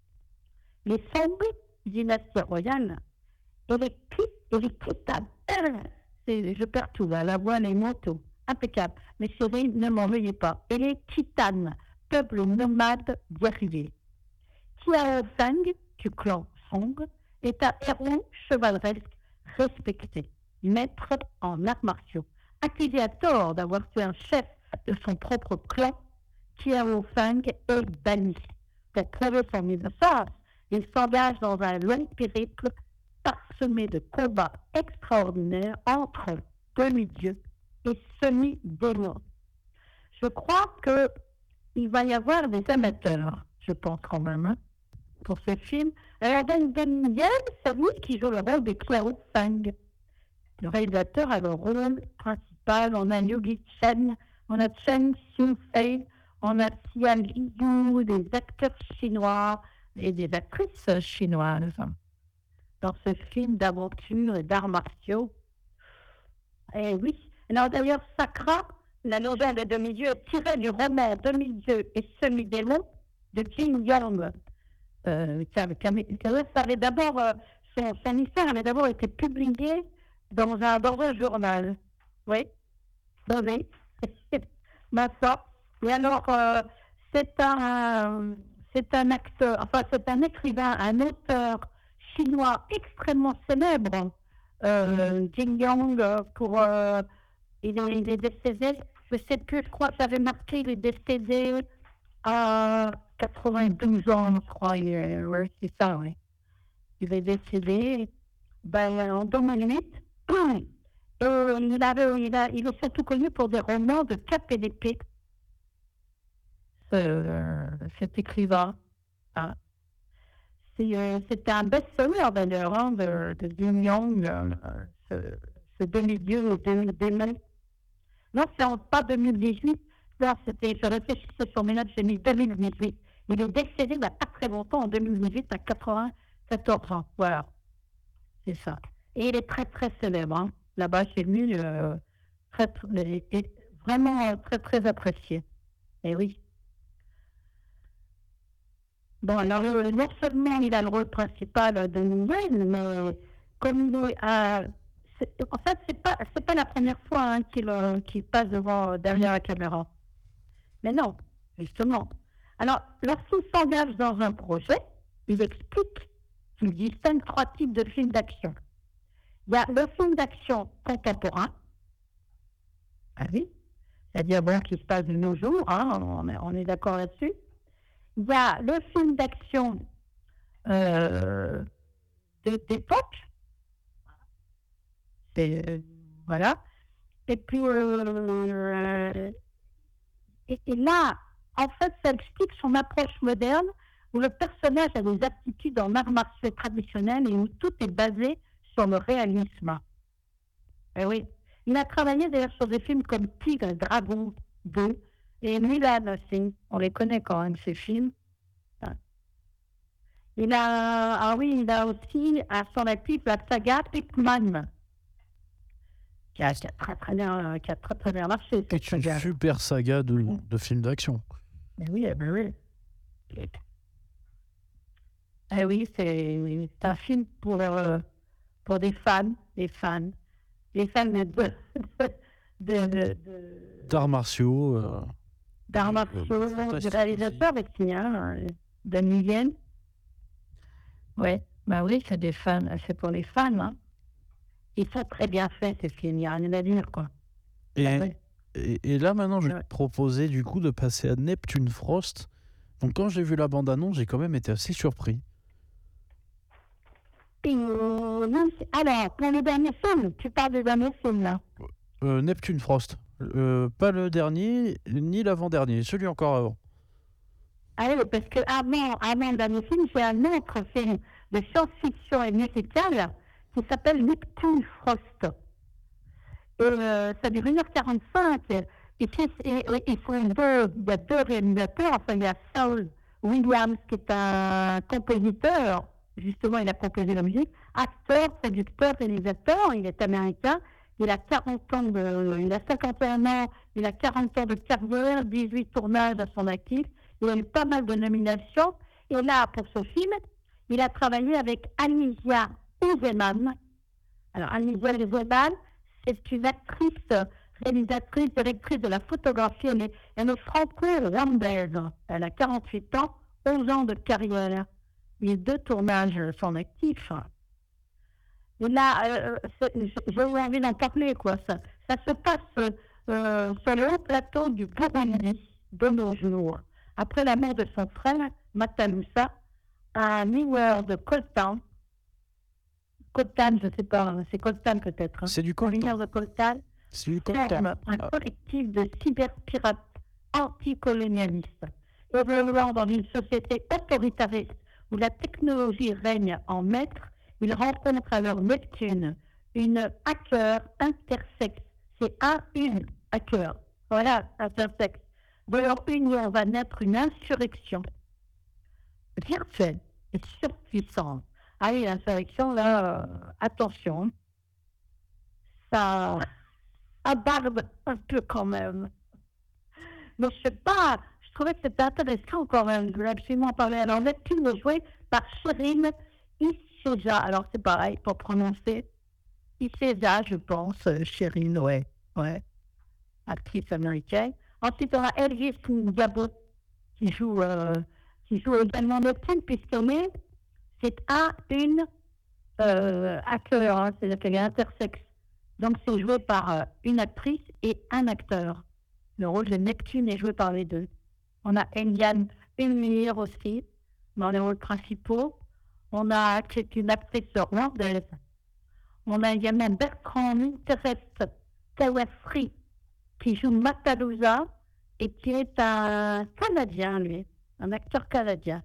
Les Song, dynastie royale, et les Qi, et les Khitans. C'est, je perds tout, là, la voix, les mots, tout. Impeccable. Mais chérie, ne m'en veuillez pas. Et les Khitans, peuple nomade guerrier. Xiao Feng, du clan Song, est un héros chevaleresque respecté, maître en arts martiaux. Accusé à tort d'avoir tué un chef de son propre clan, Xiao Feng est banni. Pour prouver son innocence, il s'engage dans un long périple parsemé de combats extraordinaires entre demi-dieux et semi-démons. Je crois qu'il va y avoir des amateurs, je pense quand même, hein, pour ce film. Alors, dans Daniel, c'est lui qui joue le rôle de Xiao Feng. Le réalisateur a le rôle principal. On a Liu Chen, on a Chen Xiufei, on a Xian Liu, des acteurs chinois et des actrices chinoises dans ce film d'aventure et d'arts martiaux. Et oui. Alors d'ailleurs, Sacra, la nouvelle de demi-dieu, est tirée du roman Demi-dieu et semi-démon de Jin Yong. Euh, ça, ça avait d'abord, euh, son, son histoire avait d'abord été publiée dans un, dans un journal. Oui, oui. Maintenant. Et alors, euh, c'est un, c'est un acteur, enfin c'est un écrivain, un auteur chinois extrêmement célèbre, euh, Jin Yong, pour euh, Il est, il est décédé, je ne sais plus, je crois que j'avais marqué, il est décédé à quatre-vingt-douze ans, je crois. Oui, c'est ça, oui. Il est décédé ben, en deux mille huit. Euh, il, avait, il, a, il est surtout connu pour des romans de cap et d'épée. Euh, cet écrivain. Hein. C'est, euh, c'était un best-seller d'ailleurs, hein, de, de Jin Yong, euh, ce, ce demi-dieu des mains. Non, c'est en pas deux mille dix-huit. Là, c'était, je réfléchissais sur mes notes, j'ai mis deux mille dix-huit. Il est décédé il n'y a pas très longtemps, en deux mille dix-huit, à quatre-vingt-quatorze ans. Voilà. C'est ça. Et il est très, très célèbre. Hein. Là-bas, chez lui, euh, très, très, vraiment très, très apprécié. Et oui. Bon, alors, euh, non seulement il a le rôle principal de Nouvelle, mais comme il a... En fait, c'est pas c'est pas la première fois hein, qu'il, euh, qu'il passe devant derrière la caméra. Mais non, justement. Alors, lorsqu'il s'engage dans un projet, il explique qu'il distingue trois types de films d'action. Il y a le film d'action contemporain, ah oui, c'est-à-dire bon, qui se passe de nos jours, hein, on, est, on est d'accord là-dessus. Il y a le film d'action euh, de, d'époque. Et, euh, voilà. Et puis, euh, et, et là, en fait, ça explique son approche moderne où le personnage a des aptitudes en arts martiaux traditionnels et où tout est basé sur le réalisme. Et oui. Il a travaillé d'ailleurs sur des films comme Tigre, Dragon deux et Mulan aussi. On les connaît quand même, ces films. Il a, ah oui, il a aussi à son actif la saga Pikman, qui a, qui a très très bien, qui a très très bien marché. C'est une saga. Super saga de, de films d'action. Mais oui, mais oui. Eh oui, c'est, c'est un film pour, euh, pour des fans, des fans, des fans de, de, de, de d'arts martiaux. Euh, d'arts martiaux, euh, du réalisateur avec qui, hein, Danny Yen. Ouais, bah oui, c'est des fans, c'est pour les fans, hein. Ils sont très bien faits, ces films, il n'y a rien à dire, quoi. Et, ouais. et, et là, maintenant, je vais te proposer, du coup, de passer à Neptune Frost. Donc, quand j'ai vu la bande-annonce, j'ai quand même été assez surpris. Euh, non, alors, pour le dernier film, tu parles du dernier film, là. Euh, Neptune Frost. Euh, pas le dernier, ni l'avant-dernier, celui encore avant. Ah oui, parce que avant, avant le dernier film, j'ai un autre film de science-fiction et musical qui s'appelle Neptune Frost. Et euh, ça dure une heure quarante-cinq. Et puis, il faut deux, il y a deux réalisateurs. Enfin, il y a Saul Williams, qui est un compositeur. Justement, il a composé la musique. Acteur, producteur, réalisateur. Il est américain. Il a quarante ans de, il a cinquante et un ans. Il a quarante ans de carrière, dix-huit tournages à son actif. Il a eu pas mal de nominations. Et là, pour ce film, il a travaillé avec Alysia Useman. Alors, Alysia Useman, c'est une actrice, réalisatrice, directrice de la photographie. Elle est, elle est franco-rwandaise. Elle a quarante-huit ans, onze ans de carrière. Les deux tournages sont actifs. Et là, euh, j'ai envie d'en parler, quoi. Ça, ça se passe euh, sur le haut plateau du Burundi de nos jours. Après la mort de son frère, Matanusa, un mineur de Coltan. Coltan, je ne sais pas, c'est Coltan peut-être. Hein. C'est du Coltan. Un mineur de Coltan. C'est du Coltan. Un ah. collectif de cyberpirates anticolonialistes. Évoluant dans une société autoritariste où la technologie règne en maître, ils rencontrent alors Neptune, une hacker intersexe. C'est un, une hacker. Voilà, intersexe. De leur union va naître une insurrection virtuelle et surpuissante. Ah oui, l'insurrection, là, euh, attention, ça, ça barbe un peu quand même. Mais je sais pas, je trouvais que c'était intéressant quand même, je voulais absolument parler. Alors, Neptune est joué par Sherine Iseza. Alors, c'est pareil, pour prononcer Iseza, je pense, Sherine, ouais, ouais, actrice américaine. Ensuite, on a Elvis Ngabo qui joue, euh, qui joue également Neptune, puisque c'est un, une euh, acteur, hein, c'est-à-dire qu'elle est intersexe. Donc, c'est joué par euh, une actrice et un acteur. Le rôle de Neptune est joué par les deux. On a Eliane Unmir aussi, dans les rôles principaux. On a, c'est une actrice rwandaise. On a également Bertrand Interest Tawafri, qui joue Matalusa et qui est un Canadien, lui, un acteur canadien.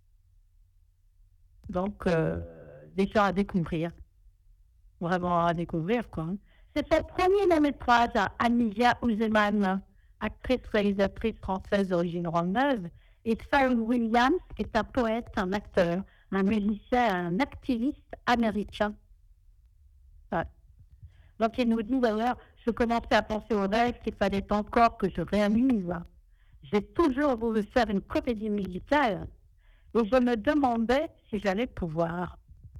Donc, euh, des gens à découvrir. Vraiment à découvrir, quoi. C'est son premier long-métrage à Alysia Useman, actrice réalisatrice française d'origine rwandaise, et Saul Williams est un poète, un acteur, un musicien, un activiste américain. Ouais. Donc, il nous dit d'ailleurs, je commençais à penser au rêve qu'il fallait encore que je réalise. J'ai toujours voulu faire une comédie musicale et je me demandais si j'allais pouvoir.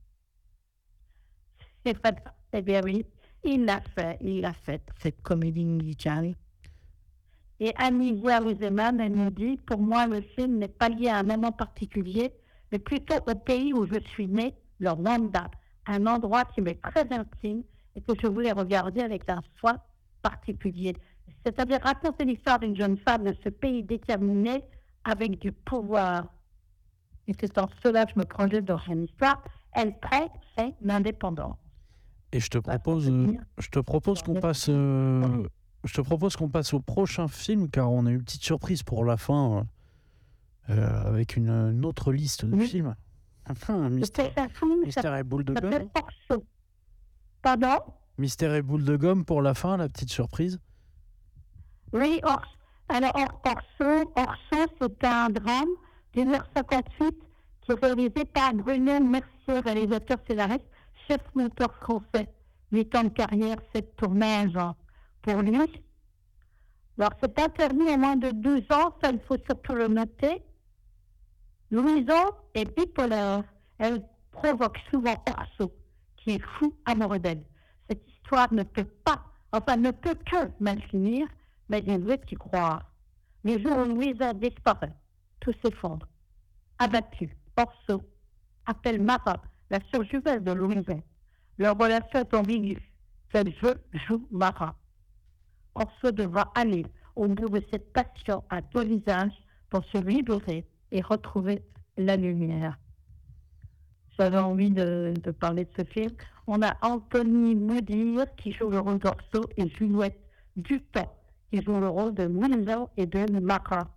Eh bien oui, il l'a fait, il l'a fait, cette comédie musicale. Et Alysia Useman, elle nous dit, pour moi, le film n'est pas lié à un moment particulier, mais plutôt au pays où je suis née, le Rwanda, un endroit qui m'est très intime et que je voulais regarder avec un soin particulier. C'est-à-dire raconter l'histoire d'une jeune femme de ce pays déterminé avec du pouvoir. Et c'est en cela que je me projette dans une histoire. Elle crée, c'est l'indépendance. Et je te propose, euh, je te propose qu'on passe, euh, je te propose qu'on passe au prochain film, car on a une petite surprise pour la fin, euh, avec une, une autre liste de oui. films. Enfin, Mystère, Mystère et boule de gomme. Pardon ? Mystère et boule de gomme pour la fin, la petite surprise. Oui, alors Orso, Orso, c'est un drame d'une heure cinquante-huit qui est réalisé par Brunel Mercier, réalisateur scénariste, chef monteur français. Huit ans de carrière, sept tournages pour lui. Alors, c'est interdit à moins de douze ans, ça, il faut surtout le noter. Louison est bipolaire. Elle provoque souvent Orso, qui est fou amoureux d'elle. Cette histoire ne peut pas, enfin, ne peut que mal finir, mais il veut y croire. Le jour où Louisa disparaît, tout s'effondre. Abattu, Orso appelle Mara, la sœur jumelle de Louisa. Leur relation est ambiguë. Quel jeu joue Mara? Orso devra aller au bout de cette passion à deux visages pour se libérer et retrouver la lumière. J'avais envie de, de parler de ce film. On a Anthony Modir qui joue le rôle d'Orso et Juliette Dupin qui joue le rôle de Louisa et de Mara.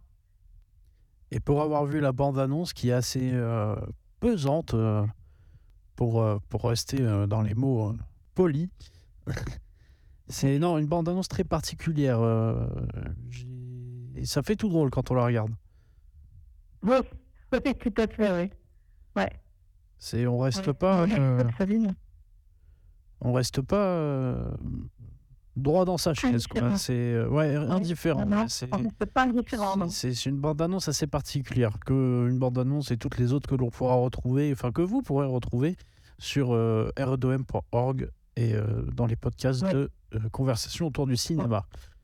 Et pour avoir vu la bande-annonce qui est assez euh, pesante, euh, pour, euh, pour rester euh, dans les mots euh, polis, c'est non, une bande-annonce très particulière. Euh, et ça fait tout drôle quand on la regarde. Oui, oui, tout à fait, oui. Ouais. C'est, on reste ouais. pas... Euh, on reste pas... Euh, droit dans sa chaise, quoi. C'est euh, ouais, indifférent. Non, c'est, c'est pas indifférent. C'est, c'est une bande-annonce assez particulière, que une bande-annonce et toutes les autres que l'on pourra retrouver, enfin que vous pourrez retrouver sur euh, r e deux m point org et euh, dans les podcasts ouais. de euh, conversation autour du cinéma.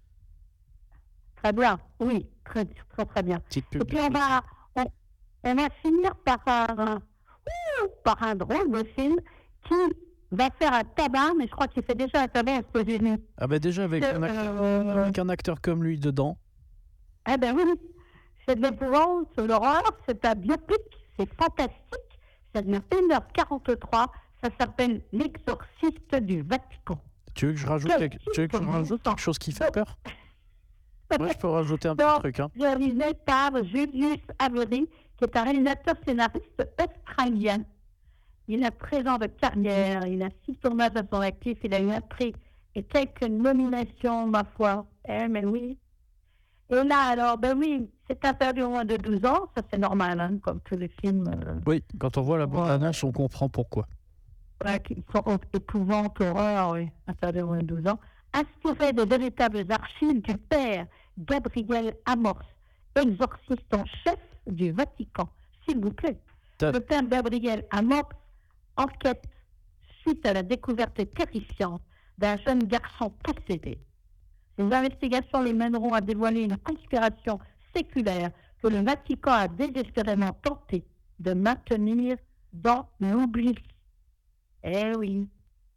Très bien, oui, très très, très bien. Et puis on va, on, on va finir par un, par un drôle de film qui va faire un tabac, mais je crois qu'il fait déjà un tabac à ce génie. Ah ben déjà avec, euh, un acteur, euh, avec un acteur comme lui dedans. Ah ben oui, c'est de l'épouvante, c'est l'horreur, c'est un biopic, c'est fantastique, ça dure une heure quarante-trois, ça s'appelle L'Exorciste du Vatican. Tu veux que je rajoute, quelque, tu veux que je rajoute quelque chose qui fait peur? Moi, je peux rajouter un petit truc. Hein. Réalisé par Julius Avery, qui est un réalisateur scénariste australien. Il a treize ans de carrière, il a six tournages à son actif, il a eu un prix et quelques nominations, ma foi. Eh, mais oui. Et là, alors, ben oui, c'est interdit au moins de douze ans, ça c'est normal, hein, comme tous les films. Euh... Oui, quand on voit la bande-annonce, on comprend pourquoi. Ouais, qui sont épouvantes, horreur, oui, interdit au moins de douze ans. Inspiré de véritables archives du père Gabriel Amorth, exorciste en chef du Vatican. S'il vous plaît. T'as... Le père Gabriel Amorth enquête suite à la découverte terrifiante d'un jeune garçon possédé. Ces investigations les mèneront à dévoiler une conspiration séculaire que le Vatican a désespérément tenté de maintenir dans l'oubli. Eh oui.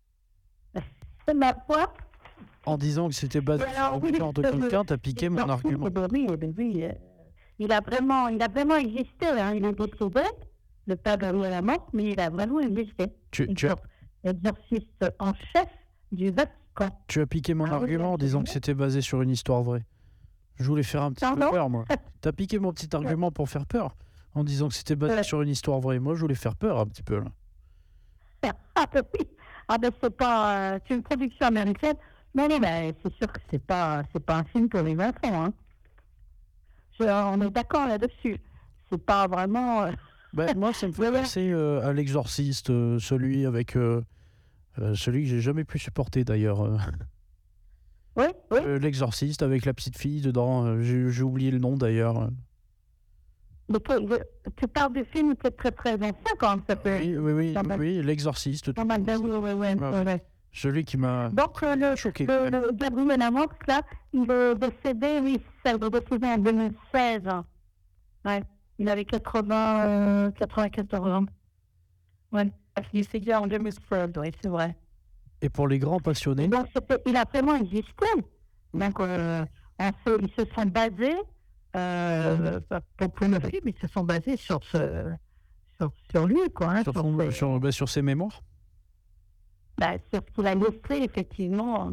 C'est ma foi. En disant que c'était basé sur le corps de quelqu'un, t'as piqué mon argument. Oui, oui, oui. Il a vraiment, il a vraiment existé, hein. Il a retrouvé. Le père Gabriel Amorth, mais il a vraiment existé. Tu, tu as... Exorciste en chef du Vatican. Tu as piqué mon ah, argument oui, en disant que c'était basé sur une histoire vraie. Je voulais faire un petit Pardon peu peur, moi. Tu as piqué mon petit argument pour faire peur, en disant que c'était basé ouais. sur une histoire vraie. Moi, je voulais faire peur un petit peu, là. Ah, oui. Ah, ben, c'est pas... Euh, c'est une production américaine. Mais non, mais c'est sûr que c'est pas, c'est pas un film pour les enfants, hein. Je, on est d'accord là-dessus. C'est pas vraiment... Euh... Ben, moi, ça me fait penser euh, à l'exorciste, euh, celui avec euh, euh, celui que j'ai jamais pu supporter d'ailleurs. Euh. Oui, oui. Euh, l'exorciste avec la petite fille dedans. Euh, j'ai, j'ai oublié le nom d'ailleurs. Mais tu, tu parles du film qui est très très ancien quand même, ça peut. Oui, oui, oui, oui, oui l'exorciste. Tout oui, oui, oui, oui, ouais, ouais. Celui qui m'a Donc euh, le, choqué. Le, le Gabriel Amorth là, il est décédé, oui, ça a décédé en deux mille seize. Ouais. Il avait quatre-vingts, euh, quatre-vingt-quatorze ans. Ouais. Il s'est dit en deux mille treize, oui, c'est vrai. Et pour les grands passionnés. Donc, il a vraiment existé. Donc, euh, en fait, ils se sont basés, euh, pour, pour le film, ils se sont basés sur, ce, sur, sur lui, quoi. Hein, sur, sur, son, ses, sur, bah, sur ses mémoires bah, sur ce qu'il a laissé, effectivement.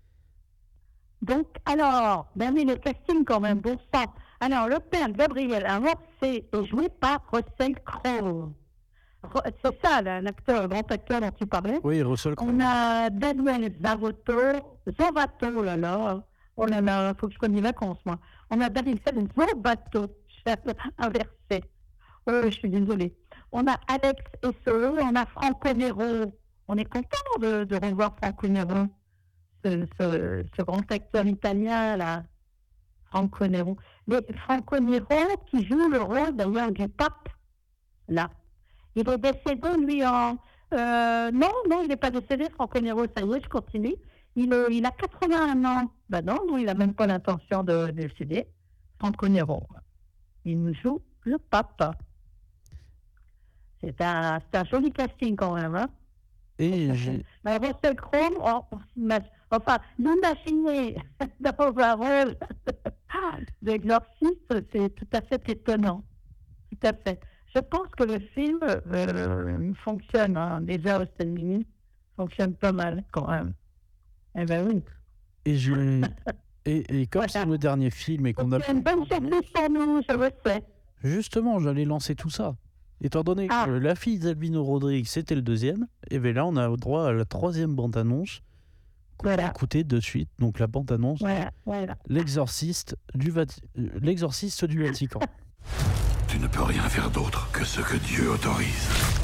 Donc, alors, ben oui, le casting, quand même, bon sang. Alors, le père Gabriel Amorth, c'est joué par Russell Crowe. C'est ça, là, l'acteur, le grand acteur dont tu parlais. Oui, Russell Crowe. On a Daniel Zavato, Zavato, là, là. Oh là là, il faut que je prenne des vacances, moi. On a Daniel Zavato, je vais inverser. Oh, je suis désolée. on a Alex Esseux, on a Franco Nero. On est content de, de revoir Franco Nero, ce, ce, ce grand acteur italien, là. Franco Nero. Mais Franco Nero qui joue le rôle d'ailleurs du pape, là. Il est décédé, lui, en... Euh, non, non, il n'est pas décédé, Franco Nero, ça y est, je continue. Il, euh, il a quatre-vingt-un ans. Ben non, non, il n'a même pas l'intention de décéder. Franco Nero. Il nous joue le pape. C'est un, c'est un joli casting quand même, hein. Et j'ai... Mais Russell Crowe, oh, enfin, nous imaginez dans un rôle d'exorciste, c'est tout à fait étonnant. Tout à fait. Je pense que le film euh, fonctionne, hein, déjà Austin Minnie fonctionne pas mal quand même. Eh ben oui. Et, je... et, et comme c'est le dernier film et qu'on a... C'est une bonne surprise pour nous, je le sais. Justement, j'allais lancer tout ça. Étant donné ah. que La fille d'Albino Rodrigue, c'était le deuxième, et bien là, on a droit à la troisième bande-annonce qu'on voilà. va écouter de suite. Donc la bande-annonce, voilà, voilà. L'exorciste du, Vati... L'exorciste du Vatican. Tu ne peux rien faire d'autre que ce que Dieu autorise.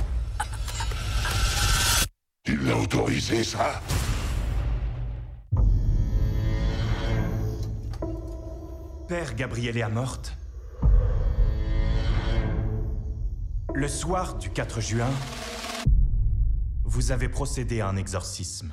Il l'a autorisé, ça? Père Gabriele Amorth, le soir du quatre juin, vous avez procédé à un exorcisme.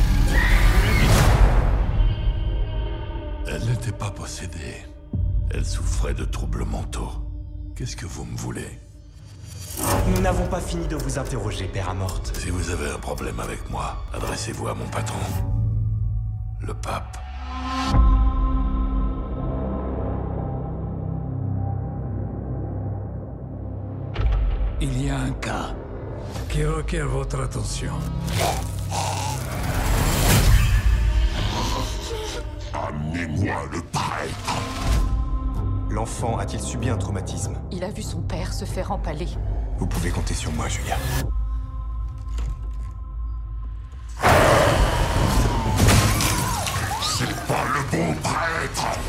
Elle n'était pas possédée. Elle souffrait de troubles mentaux. Qu'est-ce que vous me voulez? Nous n'avons pas fini de vous interroger, Père Amorth. Si vous avez un problème avec moi, adressez-vous à mon patron, le pape. Il y a un cas qui requiert votre attention. Amenez-moi le prêtre. L'enfant a-t-il subi un traumatisme? Il a vu son père se faire empaler. Vous pouvez compter sur moi, Julia. C'est pas le bon prêtre.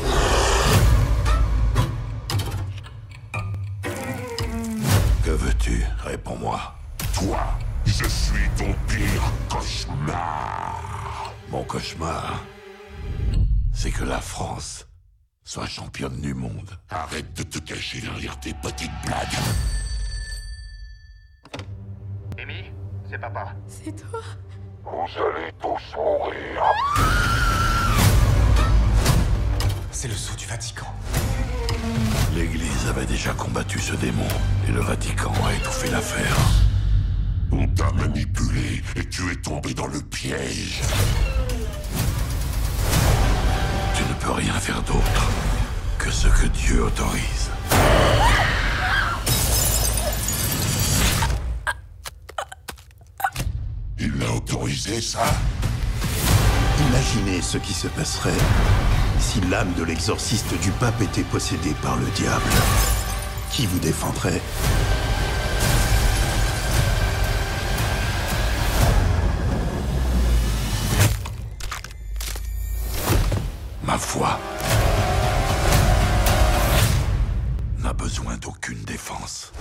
Que veux-tu? Réponds-moi. Toi, je suis ton pire cauchemar. Mon cauchemar, c'est que la France soit championne du monde. Arrête de te cacher derrière tes petites blagues. Amy, c'est papa. C'est toi? Vous allez tous mourir. C'est le sceau du Vatican. L'Église avait déjà combattu ce démon et le Vatican a étouffé l'affaire. On t'a manipulé et tu es tombé dans le piège. Tu ne peux rien faire d'autre que ce que Dieu autorise. Il l'a autorisé, ça? Imaginez ce qui se passerait si l'âme de l'exorciste du pape était possédée par le diable. Qui vous défendrait? Ma foi n'a besoin d'aucune défense.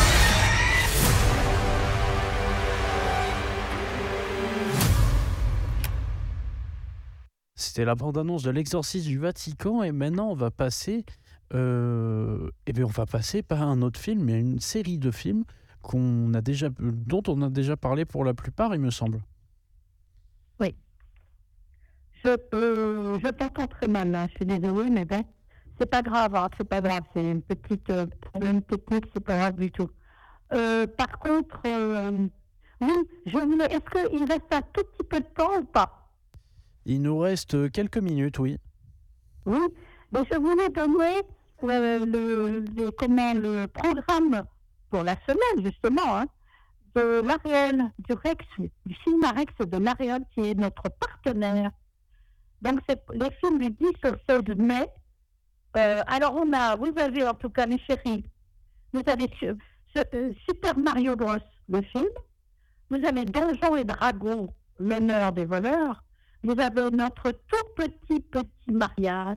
C'était la bande-annonce de l'exorcisme du Vatican et maintenant on va passer, euh, eh bien on va passer par un autre film, et une série de films qu'on a déjà, dont on a déjà parlé pour la plupart, il me semble. Oui. Je, euh, je t'entends très mal, hein. Je suis désolée, mais ben, c'est pas grave, hein. C'est pas grave, c'est une petite euh, problème technique, c'est pas grave du tout. Euh, par contre, euh, oui, je voulais, est-ce qu'il reste un tout petit peu de temps ou pas? Il nous reste quelques minutes, oui. Oui, mais je voulais donner euh, le, le, comment, le programme pour la semaine, justement, hein, de l'Ariel, du Rex, du cinéma Rex de l'Ariel, qui est notre partenaire. Donc, c'est les films du dix au seize mai. Euh, alors, on a, vous avez en tout cas, les chéris, vous avez ce, ce, euh, Super Mario Bros, le film. Vous avez Donjons et Dragons, l'honneur des voleurs. Vous avez notre tout petit, petit mariage.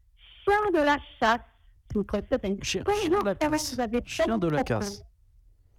Chien de la chasse. Si vous préférez. Chien, chien de la casse. Vous avez Chien de la casse.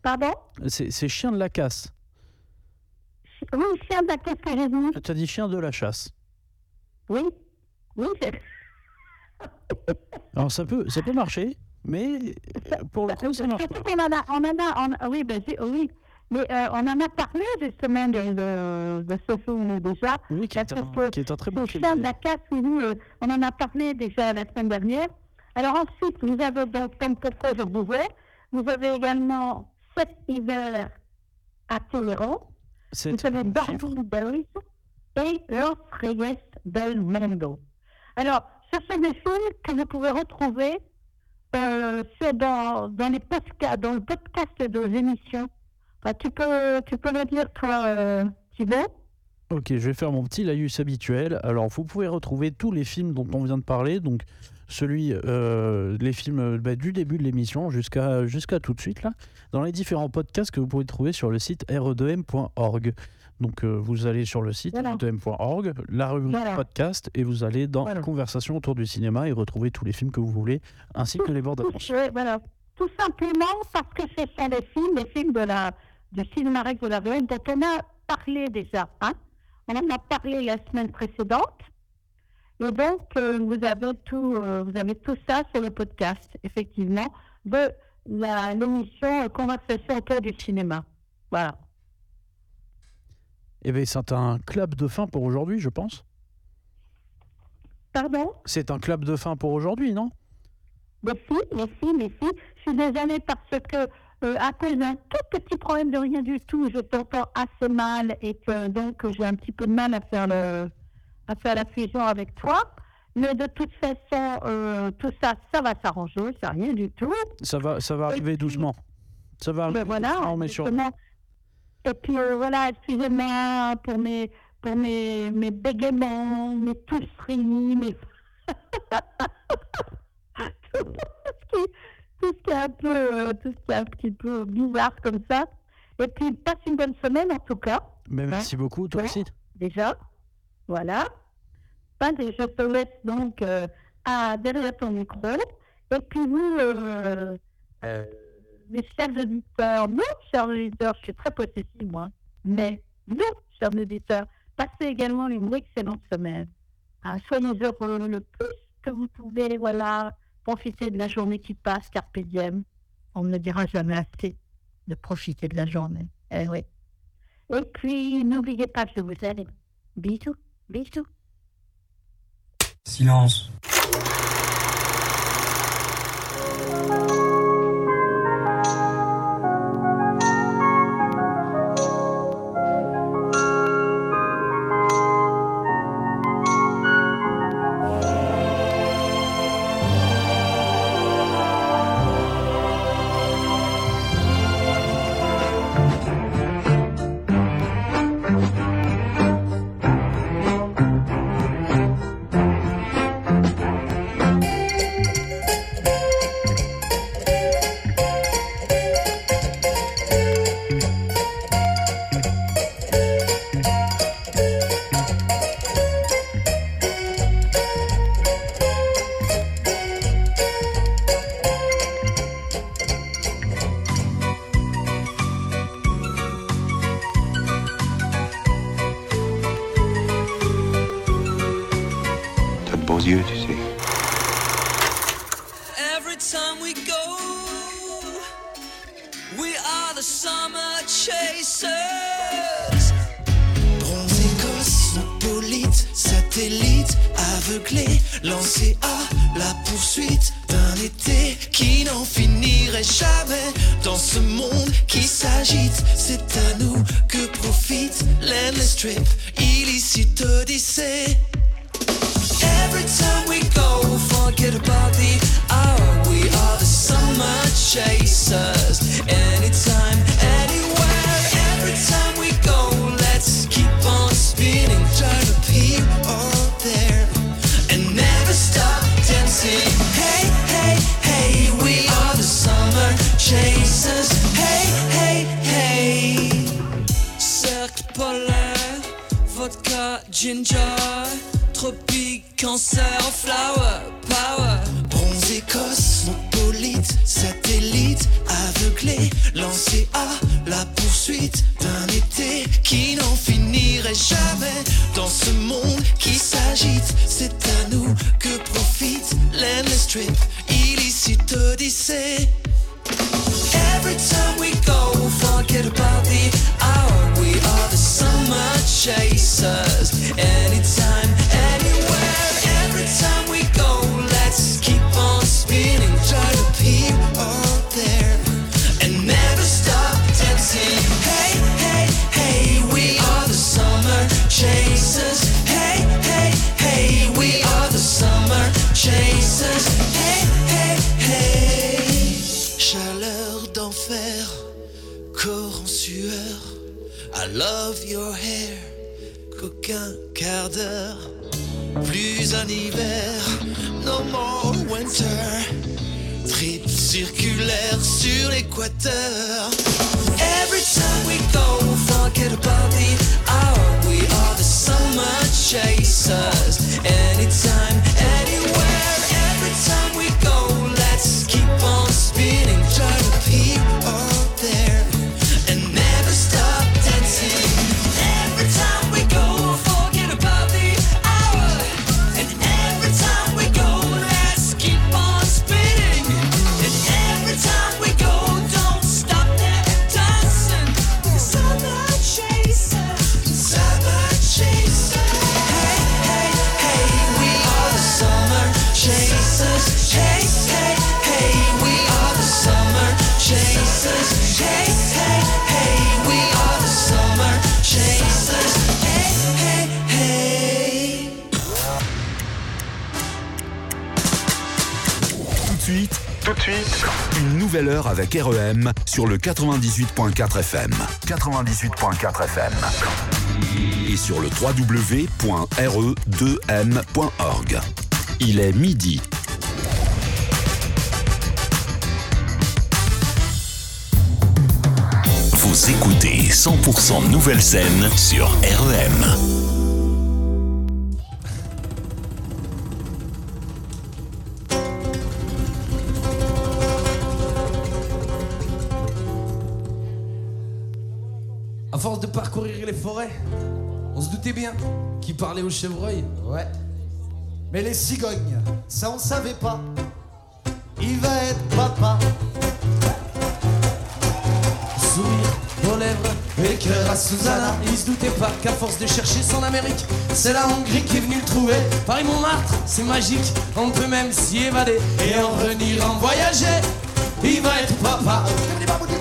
Pardon? C'est, c'est chien de la casse. Oui, chien de la casse, que j'ai dit. Tu as dit chien de la chasse. Oui, oui, c'est... Alors ça peut, ça peut marcher, mais pour le coup, ça marche pas. On en a, on en a, on, oui, ben, oui, mais euh, on en a parlé justement de, de, de ce film déjà. Oui, qui est, un, qui est un très bon film. Chien de la casse, oui, euh, on en a parlé déjà la semaine dernière. Alors ensuite, vous avez donc, comme pourquoi je bougeais, vous avez également Sept hivers à Téhéran. Vous avez Barry Bells et Los Reyes del Mundo. Alors, ce sont des films que vous pouvez retrouver euh, dans, dans, les podcasts, dans le podcast de l'émission. Enfin, tu, peux, tu peux le dire, toi, euh, Thibaut. Ok, je vais faire mon petit laïus habituel. Alors, vous pouvez retrouver tous les films dont on vient de parler, donc celui, euh, les films bah, du début de l'émission jusqu'à, jusqu'à tout de suite, là, dans les différents podcasts que vous pouvez trouver sur le site r e deux m point org. Donc, euh, vous allez sur le site voilà. r e deux m point org, la rubrique voilà. podcast, et vous allez dans voilà. Conversation autour du cinéma et retrouver tous les films que vous voulez, ainsi tout, que les bords d'annonce. Voilà. Tout simplement parce que ce sont les films, les films de la, du cinéma régulier dont on a parlé déjà. Hein? On en a parlé la semaine précédente. Et donc, euh, vous, avez tout, euh, vous avez tout ça sur le podcast, effectivement, de la, l'émission Conversation autour du cinéma. Voilà. Eh bien, c'est un clap de fin pour aujourd'hui, je pense. Pardon? C'est un clap de fin pour aujourd'hui, non? Merci, merci, merci. Je suis désolée parce que, euh, à cause d'un tout petit problème de rien du tout, je t'entends assez mal et que donc j'ai un petit peu de mal à faire, le, à faire la fusion avec toi. Mais de toute façon, euh, tout ça, ça va s'arranger, c'est rien du tout. Ça va, ça va arriver doucement. Ça va arriver ben voilà, doucement, mais sur... Et puis euh, voilà, excusez-moi pour mes, pour mes, mes bégaiements, mes tousseries, mes... tout, ce qui, tout ce qui est un peu, euh, tout ce qui est un petit peu bizarre comme ça. Et puis passe une bonne semaine en tout cas. Mais merci hein. beaucoup, toi ouais, aussi. Déjà, voilà. Ben, je te laisse donc euh, à, derrière ton micro. Et puis vous, euh, euh, mes chers auditeurs, nous, chers auditeurs, je suis très possessive, moi, mais nous, chers auditeurs, passez également une excellente semaine. Ah, soyez heureux le plus que vous pouvez, voilà, profiter de la journée qui passe, carpe diem. On ne dira jamais assez de profiter de la journée. Eh oui. Et puis, n'oubliez pas que je vous aime. Bisous, bisous. Silence. Dieu, tu sais. Every time we go, we are the summer chasers. Bronzés, cosmopolites, satellites, aveuglés, lancés à la poursuite d'un été qui n'en finirait jamais. Dans ce monde qui s'agite, c'est à nous que profite l'endless trip, illicite odyssée. Every time we go, forget about the hour. We are the summer chasers. Anytime, anywhere. Every time we go, let's keep on spinning. Turn up here or there, and never stop dancing. Hey, hey, hey, we are the summer chasers. Hey, hey, hey. Cercle polaire, vodka, ginger. Tropique, cancer, flower, power. Bronzé, cosmopolite, Cosmopolite, satellite, aveuglé, lancé à la poursuite d'un été qui n'en finirait jamais. Dans ce monde qui s'agite, c'est à nous que profite l'endless trip, illicite odyssée. Every time we go, forget about the hour. We are the summer chasers. Anytime, anywhere. Every time we go, let's keep on spinning. Try to peep out there and never stop dancing. Hey, hey, hey, we are the summer chasers. Hey, hey, hey, we are the summer chasers. Hey, hey, hey. Chaleur d'enfer, corps en sueur. I love your hair, qu'aucun quart d'heure. Plus un hiver, no more winter. Trip circulaire sur l'équateur. Every time we go, forget about the hour. We are the summer chasers. Anytime, anywhere. Every time we go, let's keep on spinning. Try to peep out there and never stop dancing. Every time we go, forget about the hour. And every time we go, let's keep on spinning. And every time we go, don't stop there dancing. Summer chaser, summer chaser. Hey, hey, hey, we are the summer chasers. Hey, hey, hey, we are the summer chasers. Hey, hey, hey, we are the summer chasers. Hey, hey, hey. Tout de suite, tout de suite, une nouvelle heure avec R E M sur le quatre-vingt-dix-huit point quatre F M. quatre-vingt-dix-huit point quatre F M. Et sur le w w w point r e deux m point org. Il est midi. Vous écoutez cent pour cent Nouvelle Scène sur R E M. À force de parcourir les forêts, on se doutait bien qui parlait aux chevreuils. Ouais. Mais les cigognes, ça on savait pas. Il va être papa. Sourire aux lèvres et cœur à Susanna. Il se doutait pas qu'à force de chercher son Amérique, c'est la Hongrie qui est venue le trouver. Paris-Montmartre, c'est magique, on peut même s'y évader et en venir en voyager. Il va être papa.